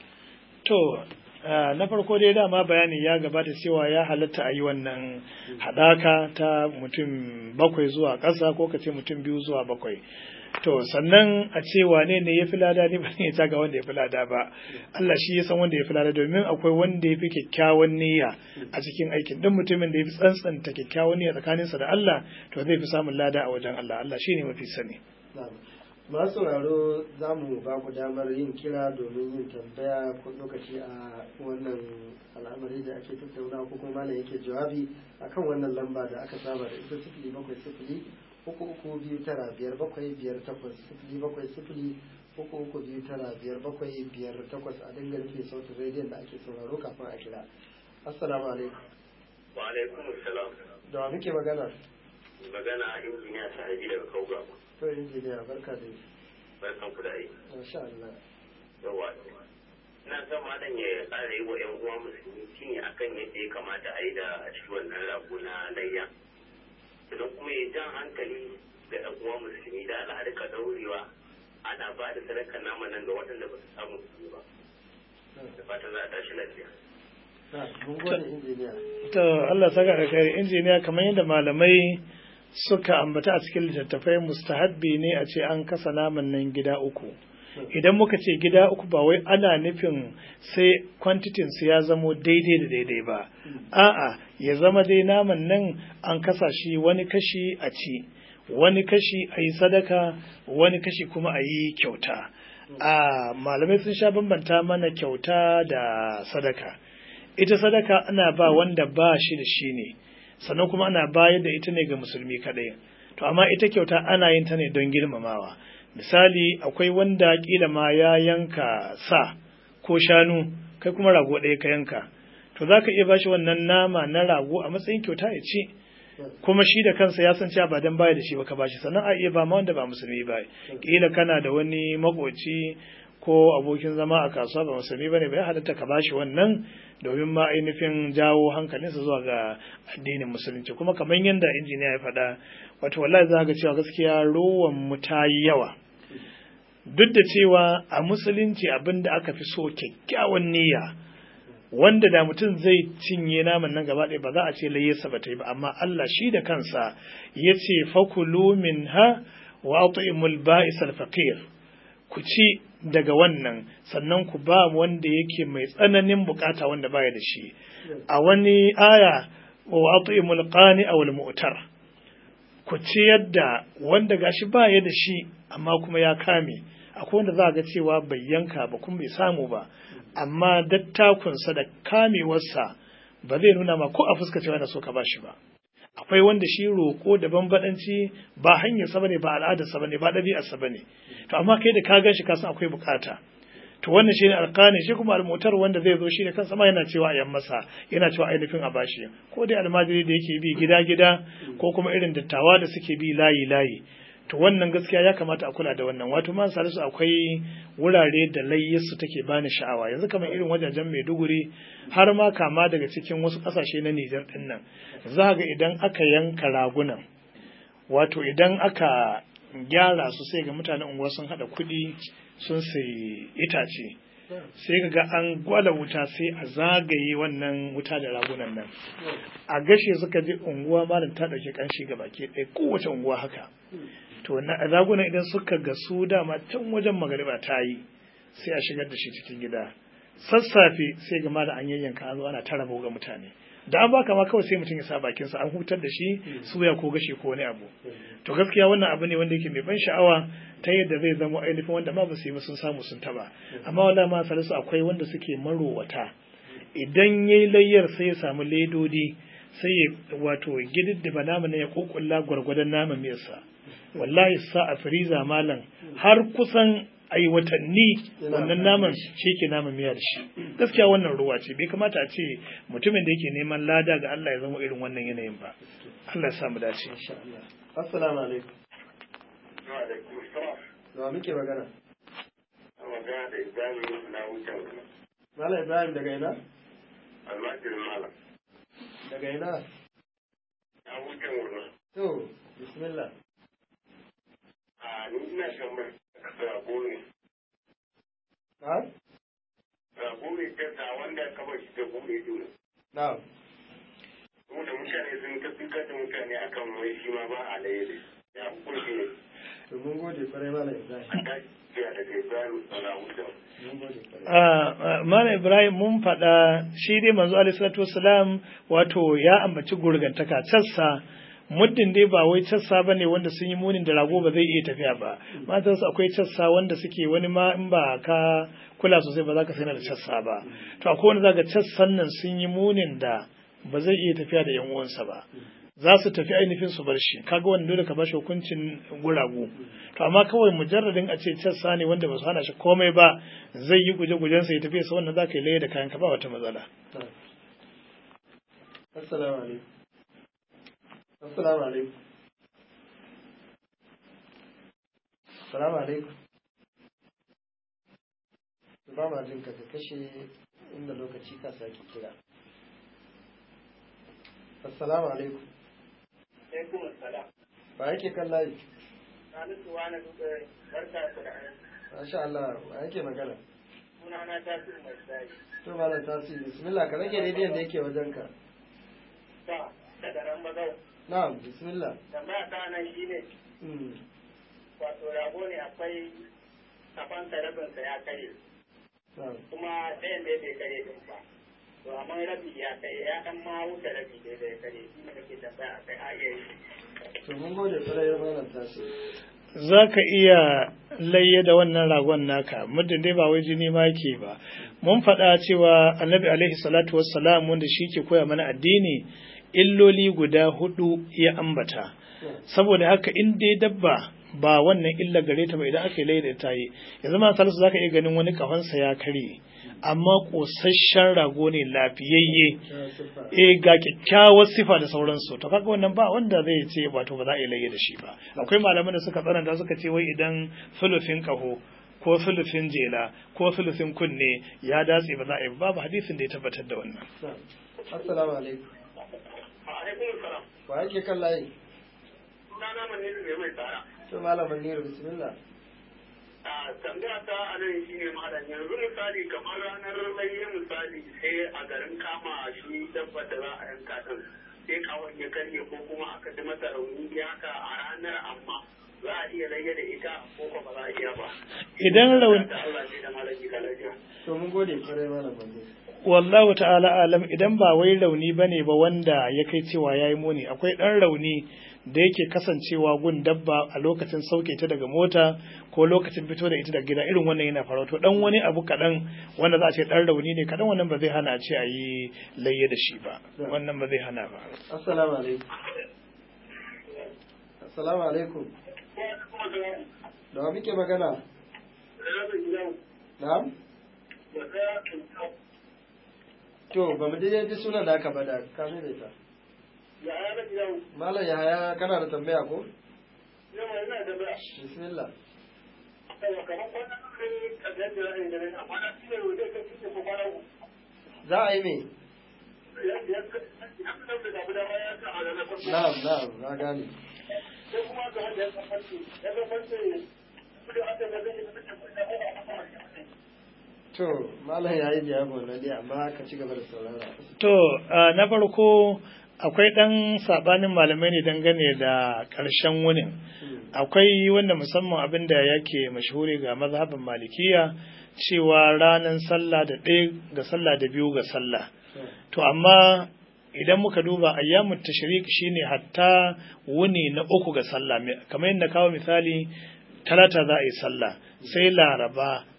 to Uh, na farko dai dama bayani ya gabata cewa ya halatta a yi wannan haɗaka ta mutum bakwai zuwa ƙasa ko ka ce mutum biyu zuwa bakwai to sannan a ce wane ne ya fi lada ne ba ne ta ga wanda ya fi lada ba Allah shi ya san wanda ya fi lada domin akwai wanda ya fi kyakkyawan niyya a cikin aikin duk mutumin da ya fi tsantsanta kyakkyawan niyya tsakaninsa da Allah to zai fi samun lada a wajen Allah Allah shi ne mafi sani. masu sauraro za mu ba ku damar yin kira domin yin tambaya ko lokaci a wannan al'amari da ake tattauna ko kuma malam yake jawabi akan wannan lamba da aka saba da ita sifili bakwai sifili uku uku biyu tara biyar bakwai biyar takwas sifili bakwai sifili uku uku biyu tara biyar bakwai biyar takwas a dinga rufe sautin rediyon da ake sauraro kafin a kira. Assalamu alaikum. Wa alaikum assalam. Da wa muke magana? Magana injiniya Sahabi daga Kauga. To injiniya barka da barkan ku da yi. Masha Allah. Yawa. Ina son malam ya ƙara yi wa ƴan uwa musulmi shine akan yadda ya kamata a yi da a cikin wannan rago na layya. Idan kuma ya jan hankali ga ƴan uwa musulmi da Allah rika daurewa ana ba da sadaka nama nan ga waɗanda ba su samu su ba. Da fatan za a tashi lafiya. Mun gode injiniya. To Allah saka da kai injiniya kamar yadda malamai suka ambata a cikin littattafai mustahabbi ne a ce an kasa naman nan gida uku idan muka ce gida uku ba wai ana nufin sai kwantitin su ya zamo daidai da daidai ba a'a ya zama dai naman nan an kasa shi wani kashi a ci wani kashi a yi sadaka wani kashi kuma a yi kyauta a malamai sun sha bambanta mana kyauta da sadaka ita sadaka ana ba wanda ba shi da shi ne sannan kuma ana bayar da ita ne ga musulmi kaɗai to amma ita kyauta ana yin ta ne don girmamawa misali akwai wanda kila ma ya yanka sa ko shanu kai kuma rago ɗaya ka yanka to za ka iya bashi wannan nama na rago a matsayin kyauta ya ci kuma shi da kansa ya san cewa ba dan baya da shi ba ka bashi sannan a iya ba ma wanda ba musulmi ba kila kana da wani makoci ko abokin zama a kasuwa ba musulmi bane bai halatta ka bashi wannan domin ma ainihin jawo hankalinsa zuwa ga addinin musulunci kuma kamar yadda injiniya ya faɗa wato wallahi za ga cewa gaskiya rowan mu ta yi yawa duk da cewa a musulunci abin da aka fi so kyakkyawan niyya wanda da mutum zai cinye naman nan gaba ɗaya ba za a ce layyarsa ba ta yi ba amma Allah shi da kansa ya ce fakulu minha wa at'imul ba'is al-faqir ku ci daga wannan sannan ku ba wanda yake mai tsananin bukata wanda baya da shi a wani aya wa at'imul qani aw al-mu'tar ku ci yadda wanda gashi baya da shi amma kuma ya kame akwai wanda za ga cewa bai yanka ba kuma bai samu ba amma dattakunsa da kamewarsa ba zai nuna ma ko a fuska cewa na so ka bashi ba akwai wanda shi roƙo da bambadanci ba hanyarsa bane ba al'adarsa bane ba ɗabi'arsa bane to amma kai da ka gan shi ka san akwai bukata to wannan shine alqani shi kuma almutar wanda zai zo shi da kansa ma yana cewa ayan masa yana cewa ainihin a bashi ko dai almajiri da yake bi gida gida ko kuma irin dattawa da suke bi layi layi to wannan gaskiya ya kamata a kula da wannan wato man salisu akwai wurare da layyarsu take bani sha'awa yanzu kamar irin wajajen Maiduguri har ma kama daga cikin wasu kasashe na Nijar din nan za ga idan aka yanka ragunan wato idan aka gyara su sai ga mutanen unguwa sun hada kuɗi sun sai itace sai ka ga an gwada wuta sai a zagaye wannan wuta da ragunan nan a gashe suka je unguwa malam ta dauke kanshi ga baki ɗaya kowace unguwa haka to na ragunan idan suka gasu dama can wajen magariba ta yi sai a shigar da shi cikin gida sassafe sai ga malam an yayyanka an zo ana ta rabo ga mutane da an baka ma kawai sai mutum ya sa bakinsa an hutar da shi suya ko gashi ko wani abu to gaskiya wannan abu ne wanda yake mai ban sha'awa ta yadda zai zama ainihin wanda ma ba su yi sun samu sun taba amma wallahi ma salisu akwai wanda suke marowata idan ya yi layyar sai ya samu ledodi sai ya wato gididdiba naman ya kokulla gwargwadon naman miyarsa wallahi sa a firiza malam har kusan ai watanni wannan naman shi ke naman miya da shi gaskiya wannan ruwa ce bai kamata a ce mutumin da yake neman lada ga Allah ya zama irin wannan yanayin ba Allah ya samu dace insha Allah assalamu alaikum wa alaikum assalam da muke magana magana da Ibrahim na wucin Malam Ibrahim daga ina almajir malam daga ina na wucin wurin to bismillah a ni ina shambar rago ne ha rago ne ta wanda kaba shi da bude dole na'am mu da mutane sun tafi da mutane akan wai shi ma ba a laye da ya kurki ne to mun gode kwarai Malam Ibrahim ya da Ibrahim na wucin mun gode kwarai Malam Ibrahim mun faɗa shi dai manzo alaihi salatu wassalam wato ya ambaci gurgantaka cassa muddin dai ba wai cassa ba ne wanda sun yi munin da rago ba zai iya tafiya ba matansu akwai cassa wanda suke wani ma in ba ka kula sosai ba za ka sanar da cassa ba to akwai wanda zaka cassan nan sun yi munin da ba zai iya tafiya da yan uwansa ba za su tafi ainihin su bar shi kaga wanda dole ka bashi hukuncin guragu to amma kawai mujarradin a ce cassa ne wanda ba su hana shi komai ba zai yi guje-gujen sa ya tafi sa wannan zaka yi laye da kayan ka ba wata matsala assalamu alaikum assalamu alaikum assalamu alaikum ba ma jin ka kashe inda lokaci ka sake kira assalamu alaikum alaikum assalam ba yake kan layi Salisu wani duka barka da aiki masha Allah ba yake magana sunana ta su mai sai to malam tasiri bismillah ka rage rediyon da yake wajenka ta daga ran bagau na'am bismillah tambaya ta nan shine mm wato rago ne akwai kafan rabinsa ya kare na'am kuma ɗayan da bai kare din ba to amma rabi ya kai ya dan ma wuce rabi da bai kare shi ne kake tambaya akai a iya yi to mun gode kwarai malam tasiri za ka iya layye da wannan ragon naka muddin dai ba wai jini ma yake ba mun faɗa cewa annabi alaihi salatu wassalam wanda shi ke koya mana addini illoli guda hudu ya ambata saboda haka in dai dabba ba wannan illa gare ta ba idan aka yi layye da ta yi yanzu ma salisu za ka iya ganin wani kafansa ya karye amma kosasshen rago ne lafiyayye eh ga kyakkyawar sifa da sauransu to kaga wannan ba wanda zai ce wato ba za a yi layye da shi ba akwai malaman da suka tsananta suka ce wai idan sulufin kaho ko sulufin jela ko sulufin kunne ya datse ba za a yi babu hadisin da ya tabbatar da wannan assalamu alaikum alaikum salam wa yake kan layi sunana maniru ne mai tsara to malam maniru bismillah a tambaya ta a nan shi ne malam yanzu misali kamar ranar layya misali sai a garin kama shi dabba da za a yanka din sai kawai ya karye ko kuma aka ji masa rauni haka a ranar amma za a iya layya da ita ko ba za a iya ba idan rauni Allah ne da malaki ka lafiya to mun gode kwarai malam maniru wallahu ta'ala alam idan ba wai rauni bane ba wanda ya kai cewa yayi muni akwai dan rauni da yake kasancewa gun dabba a lokacin sauke ta daga mota ko lokacin fito da ita daga gida irin wannan yana faruwa to dan wani abu kadan wanda za a ce dan rauni ne kadan wannan ba zai hana a ce a yi layye da shi ba wannan ba zai hana ba assalamu alaikum assalamu alaikum da wa muke magana na'am to ba mu dai ji sunan da aka bada ka ne da ta malam Yahaya kana da tambaya ko bismillah za a yi me na'am na'am na gane to malam yayi jawabi wannan dai amma ka ci gaba da saurara to na farko akwai ɗan saɓanin malamai ne dangane da ƙarshen wunin akwai wanda musamman abin da yake mashhuri ga mazhabin malikiya cewa ranar sallah da ɗaya ga sallah da biyu ga sallah to amma idan muka duba ayyamu tashrik shine hatta wuni na uku ga sallah kamar yadda kawo misali talata za a yi sallah sai laraba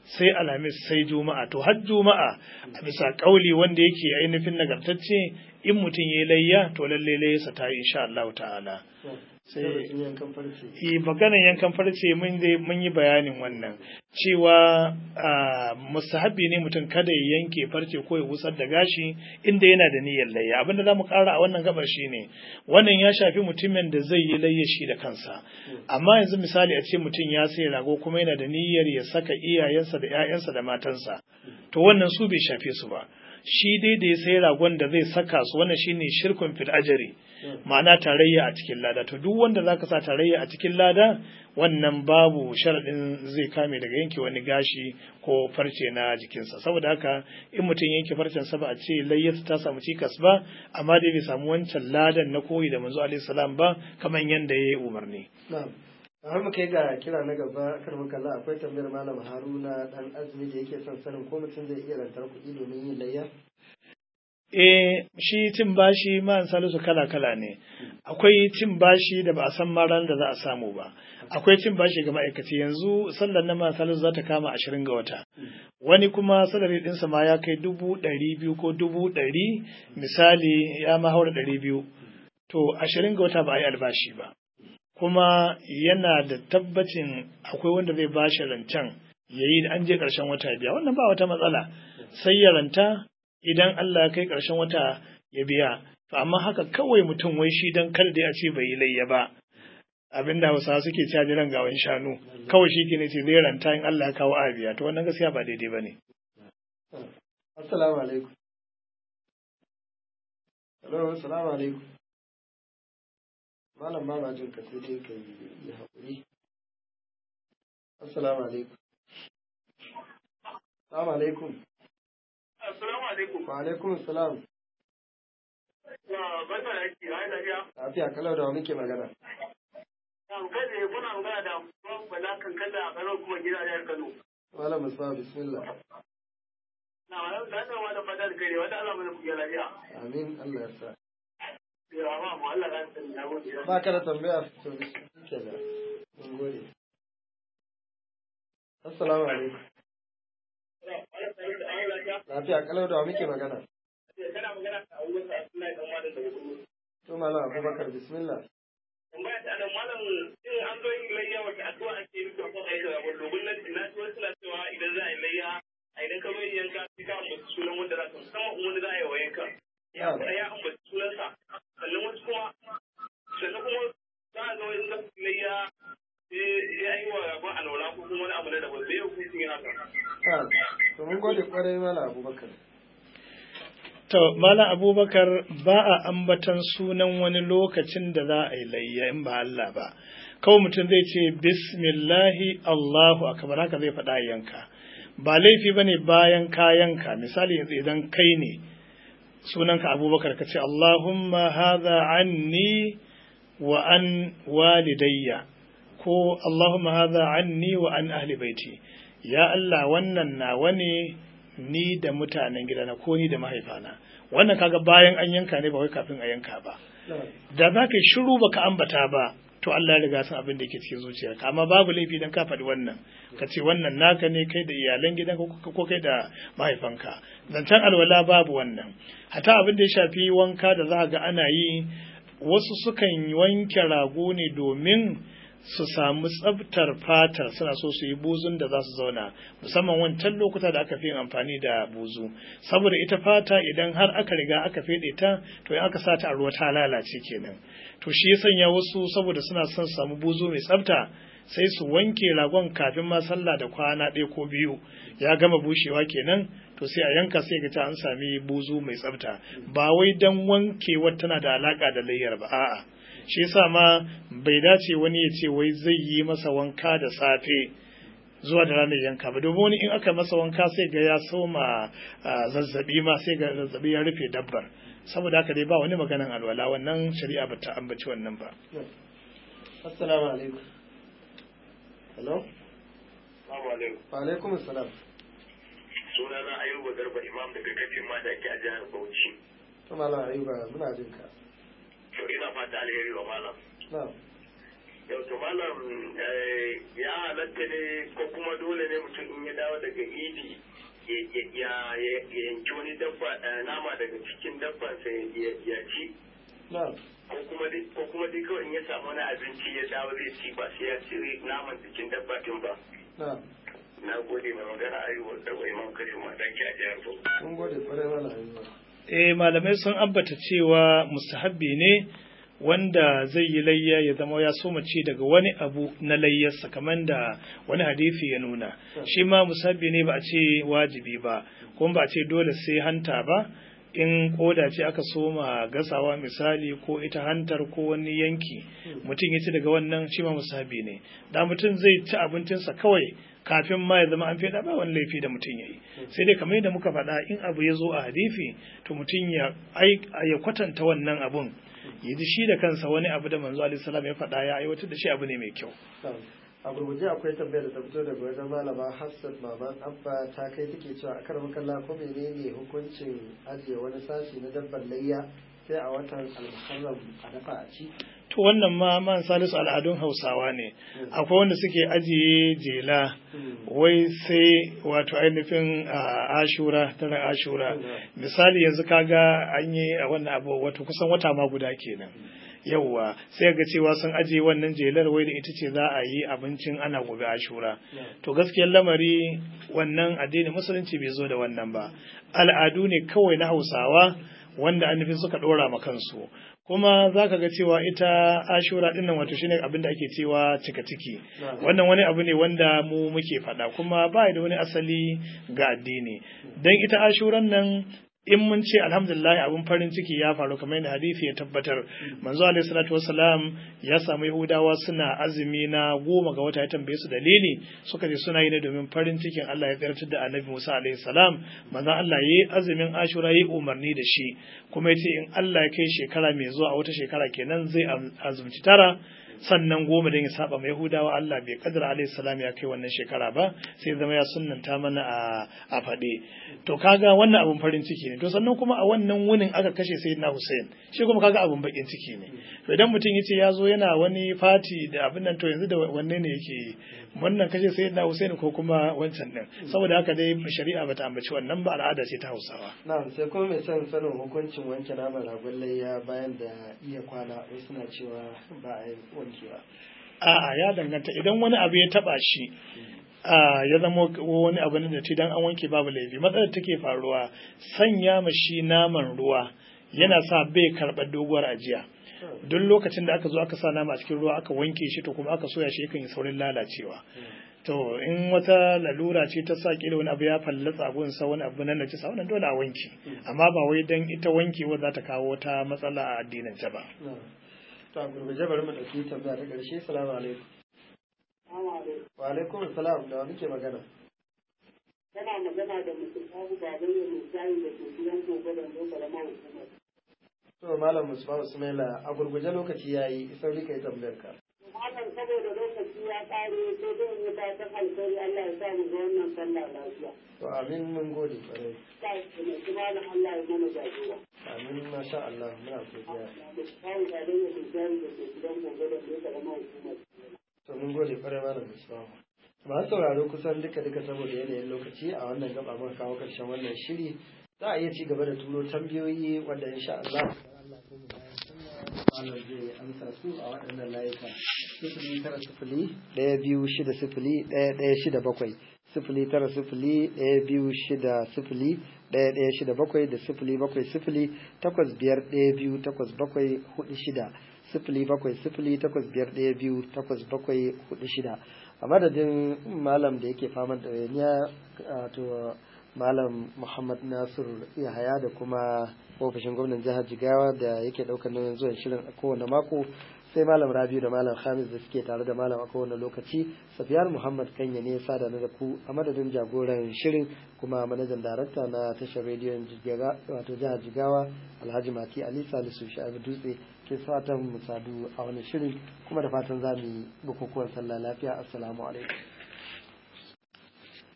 sai alhamis sai juma'a to har juma'a a bisa kauli wanda yake ainihin nagartacce in mutum ya layya to lalle layyarsa ta yi insha Allah ta'ala sai yi maganar yankan farce mun mun yi bayanin wannan cewa musahabi ne mutum kada ya yanke farce ko ya busar da gashi inda yana da niyyar layya abinda zamu kara a wannan gabar shine wannan ya shafi mutumin da zai yi layya shi da kansa amma yanzu misali a ce mutum ya sai rago kuma yana da niyyar ya saka iyayensa da ƴaƴansa da matansa to wannan su bai shafe su ba shi dai da ya sai ragon da zai saka su wannan shine shirkun fil ajri ma'ana tarayya a cikin lada to duk wanda zaka sa tarayya a cikin lada wannan babu sharadin zai kame daga yanke wani gashi ko farce na jikinsa saboda haka in mutum yanke farcen sa ba a ce layyarsa ta samu cikas ba amma dai bai samu wancan ladan na koyi da manzo alaihi salam ba kamar yanda yayi umarni na'am har mu kai ga kira na gaba kar mu kalla akwai tambayar malam Haruna dan azumi da yake son sanin ko mutum zai iya rantar kuɗi domin yin layya Eh, shi cin bashi man salisu kala-kala ne, akwai cin bashi da ba a san ma ranar da za a samu ba, akwai cin bashi ga ma'aikaci yanzu sallar na man salisu za ta kama ashirin ga wata, wani kuma salari ɗinsa ma ya kai dubu ɗari biyu ko dubu ɗari misali ya ma haura ɗari biyu, to ashirin ga wata ba a yi albashi ba, kuma yana da tabbacin akwai wanda zai bashi rancen ya yi an je ƙarshen wata biya, wannan ba wata matsala, sai ya ranta idan Allah ya kai ƙarshen wata ya biya, to amma haka kawai mutum wai shi don kar da ya ce bai yi layya ba, abin da Hausawa suke cewa jiran gawan shanu, kawai shi ke ne ce zai ranta in Allah ya kawo a biya, to wannan gaskiya ba daidai ba ne. Assalamu alaikum. Hello, assalamu alaikum. Malam ba ma jin ka sai dai ka yi haƙuri. Assalamu alaikum. Assalamu alaikum. Assalamu alaikum. Wa alaikum assalam. Wa barka da aiki, ai lafiya. Lafiya kalau da muke magana. Kan kaje kuna magana da Bala kan kada a Kano kuma gidajen Kano. Malam Musa bismillah. Na wannan da ta wada fadar kai wanda Allah mana ku lafiya. Amin Allah ya sa. Ya ba mu Allah ya san na gode. Ba ka da tambaya to bismillah. Mun gode. Assalamu alaikum. Lafiya kalau da muke magana. Kana magana da Abubakar Abdullahi dan malam daga Kudu. To malam Abubakar bismillah. Tambaya ta da malam in an zo yin layya wata addu'a ake yi ko kai da wani domin na na ji wasu na cewa idan za a yi layya a idan ka mai yanka sai ka ambaci sunan wanda za ka musamman wanda za a yi wa yanka. Ya ya ambaci sunansa. Sannan wasu kuma sannan kuma za a ga wani zai layya ya yi wa rabon alwala ko kuma wani abu na daban zai yi hukuncin yin haka. To mun gode kwarai Malam Abubakar. To Malam Abubakar ba a ambatan sunan wani lokacin da za a yi layya in ba Allah ba. Kawai mutum zai ce bismillahi Allahu akbar haka zai faɗa yanka. Ba laifi bane bayan kayanka misali yanzu idan kai ne sunanka Abubakar ka ce Allahumma hadha anni wa an walidayya ko Allahumma hadha anni wa an ahli baiti. Ya Allah wannan nawa ne ni da mutanen gidana ko ni da mahaifana wannan kaga bayan an yanka ne ba wai kafin a yanka ba da za ka yi shiru baka ambata ba to Allah ya riga san abin da yake cikin zuciyarka amma babu laifi dan ka faɗi wannan ka ce wannan naka ne kai da iyalan gidan ko kai da mahaifanka zancen alwala babu wannan hata abin da ya shafi wanka da za ga ana yi wasu sukan wanke rago ne domin su samu tsabtar fatar suna so su yi buzun da za su zauna musamman wancan lokuta da aka fi yin amfani da buzu saboda ita fata idan har aka riga aka fede ta to in aka sa ta a ruwa ta lalace kenan to shi ya sanya wasu saboda suna son su samu buzu mai tsabta sai su wanke ragon kafin ma sallah da kwana ɗaya ko biyu ya gama bushewa kenan to sai a yanka sai ga ta an sami buzu mai tsabta ba wai dan wankewar tana da alaka da layyar ba a'a shi yasa ma bai dace wani ya ce wai zai yi masa wanka da safe zuwa da ranar yanka ba domin wani in aka masa wanka sai ga ya soma zazzabi ma sai ga zazzabi ya rufe dabbar saboda haka dai ba wani maganan alwala wannan shari'a ba ta ambaci wannan ba. Assalamu alaikum. Hello? Assalamu alaikum. Wa alaikum assalam. Sunana Ayuba Garba Imam daga kafin ma da ke a jihar Bauchi. To Malam Ayuba muna jin ka. To ina fata alheri wa malam. Na'am. Yau to malam ya halatta ne ko kuma dole ne mutum in ya dawo daga idi ya yanki wani dabba nama daga cikin dabban sai ya ci ko kuma dai ko kuma dai kawai in ya samu wani abinci ya dawo zai ci ba sai ya ci naman cikin dabba din ba. Na gode mai magana Ayuba da Imam Kasim Madaki a jihar Bauchi. Mun gode kwarai mana Ayuba. Eh malamai sun ambata cewa mustahabbi ne wanda zai yi layya ya zama ya soma ci daga wani abu na layyarsa kamar da wani hadisi ya nuna. Shi ma mustahabbi ne ba a ce wajibi ba kuma ba a ce dole sai hanta ba. In koda ce aka soma gasawa misali ko ita hantar ko wani yanki mutum ya ci daga wannan shi ma musabi ne da mutum zai ci abincinsa kawai kafin ma ya zama an feda ba wani laifi da mutum ya yi sai dai kamar yadda muka faɗa in abu ya zo a hadisi to mutum ya ya kwatanta wannan abun ya ji shi da kansa wani abu da manzo alaihi salam ya faɗa ya aiwatar da shi abu ne mai kyau. A gurguje akwai tambayar da ta fito daga wajen malama Hafsat Maman Abba ta kai take cewa a karamar kalla ko menene hukuncin ajiye wani sashi na dabbar layya sai a watan al-Muharram a dafa a ci. To wannan ma man Salisu al'adun Hausawa ne. Akwai wanda suke ajiye jela wai sai wato ainihin Ashura tara Ashura. Misali yanzu kaga an yi a wannan abu wato kusan wata ma guda kenan. Yauwa sai ga cewa sun ajiye wannan jelar wai da ita ce za a yi abincin ana gobe Ashura. To gaskiyar lamari wannan addini musulunci bai zo da wannan ba. Al'adu ne kawai na Hausawa wanda annabi suka dora ma kansu. Kuma za ka ga cewa ita Ashura din nan wato shine abin da ake cewa cika ciki. Wannan wani abu ne wanda mu muke faɗa kuma ba da wani asali ga addini. Dan ita Ashuran nan in mun ce alhamdulillah abin farin ciki ya faru kamar yadda hadisi ya tabbatar manzo alaihi salatu wassalam ya samu yahudawa suna azumi na goma ga wata ya tambaye su dalili suka ce suna yi ne domin farin cikin Allah ya tsartar da annabi Musa alaihi salam manzo Allah yayi azumin Ashura yayi umarni da shi kuma yace in Allah ya kai shekara mai zuwa a wata shekara kenan zai azumci tara sannan goma don ya saba mai Yahudawa Allah bai kadar alaihi salam ya kai wannan shekara ba sai zama ya sunnanta mana a a faɗe to kaga wannan abun farin ciki ne to sannan kuma a wannan wunin aka kashe sayyidina Hussein shi kuma kaga abun bakin ciki ne to idan mutum yace ya zo yana wani fati da abin nan to yanzu da wanne ne yake wannan kashe sayyidina Hussein ko kuma wancan din saboda haka dai shari'a bata ambaci wannan ba al'ada ce ta Hausawa na'am sai kuma mai son sanin hukuncin wanke naman ragon layya bayan da iya kwana wasu suna cewa ba a yi wankewa a'a ya danganta idan wani abu ya taba shi a ya zama wani abu ne da idan an wanke babu laifi matsalar take faruwa sanya mashi naman ruwa yana sa bai karɓar doguwar ajiya duk lokacin da aka zo aka sa nama a cikin ruwa aka wanke shi to kuma aka soya shi yakan yi saurin lalacewa to in wata lalura ce ta sa kila wani abu ya fallatsa gunsa wani abu nan nace sa wannan dole a wanke amma ba wai dan ita wankewa za ta kawo wata matsala a addinin ta ba to a gurguje bari mu dauki tambaya ta karshe assalamu alaikum wa alaikum assalam da muke magana kana magana da mutum abu da zai yi misali da ke gidan gobe da gobe da mai hukumar to malam Mustafa Usmaila a gurguje lokaci yayi sauri kai tambayar ka malam saboda lokaci ya kare sai dai mu ta ta alƙawari Allah ya sa mu ga wannan sallah lafiya to amin mun gode kwarai sai kuma Allah ya mana jagora amin masha Allah muna godiya to mun gode kwarai malam Mustafa ba sauraro kusan duka duka saboda yanayin lokaci a wannan gaba muka kawo karshen wannan shiri za a iya ci gaba da turo tambayoyi wanda insha Allah Allah zai amsa su a waɗannan layuka sifili tara sifili ɗaya biyu shida sifili ɗaya ɗaya shida bakwai sifili tara sifili ɗaya biyu shida sifili ɗaya ɗaya shida bakwai da sifili bakwai sifili takwas biyar ɗaya biyu takwas bakwai hudu shida sifili bakwai sifili takwas biyar ɗaya biyu takwas bakwai hudu shida a madadin malam da yake fama da wayaniya to malam Muhammad Nasir Yahaya da kuma ofishin gwamnan jihar Jigawa da yake daukar nauyin zuwan shirin a kowane mako sai malam Rabiu da malam Khamis da suke tare da malam a kowane lokaci Safiyar Muhammad Kanya ne sada da ku a madadin jagoran shirin kuma manajan darakta na tashar rediyon Jigawa wato jihar Jigawa Alhaji Mati Ali Salisu Shaibu Dutse ke fatan mu sadu a wani shirin kuma da fatan za mu yi bukukuwan sallah lafiya assalamu alaikum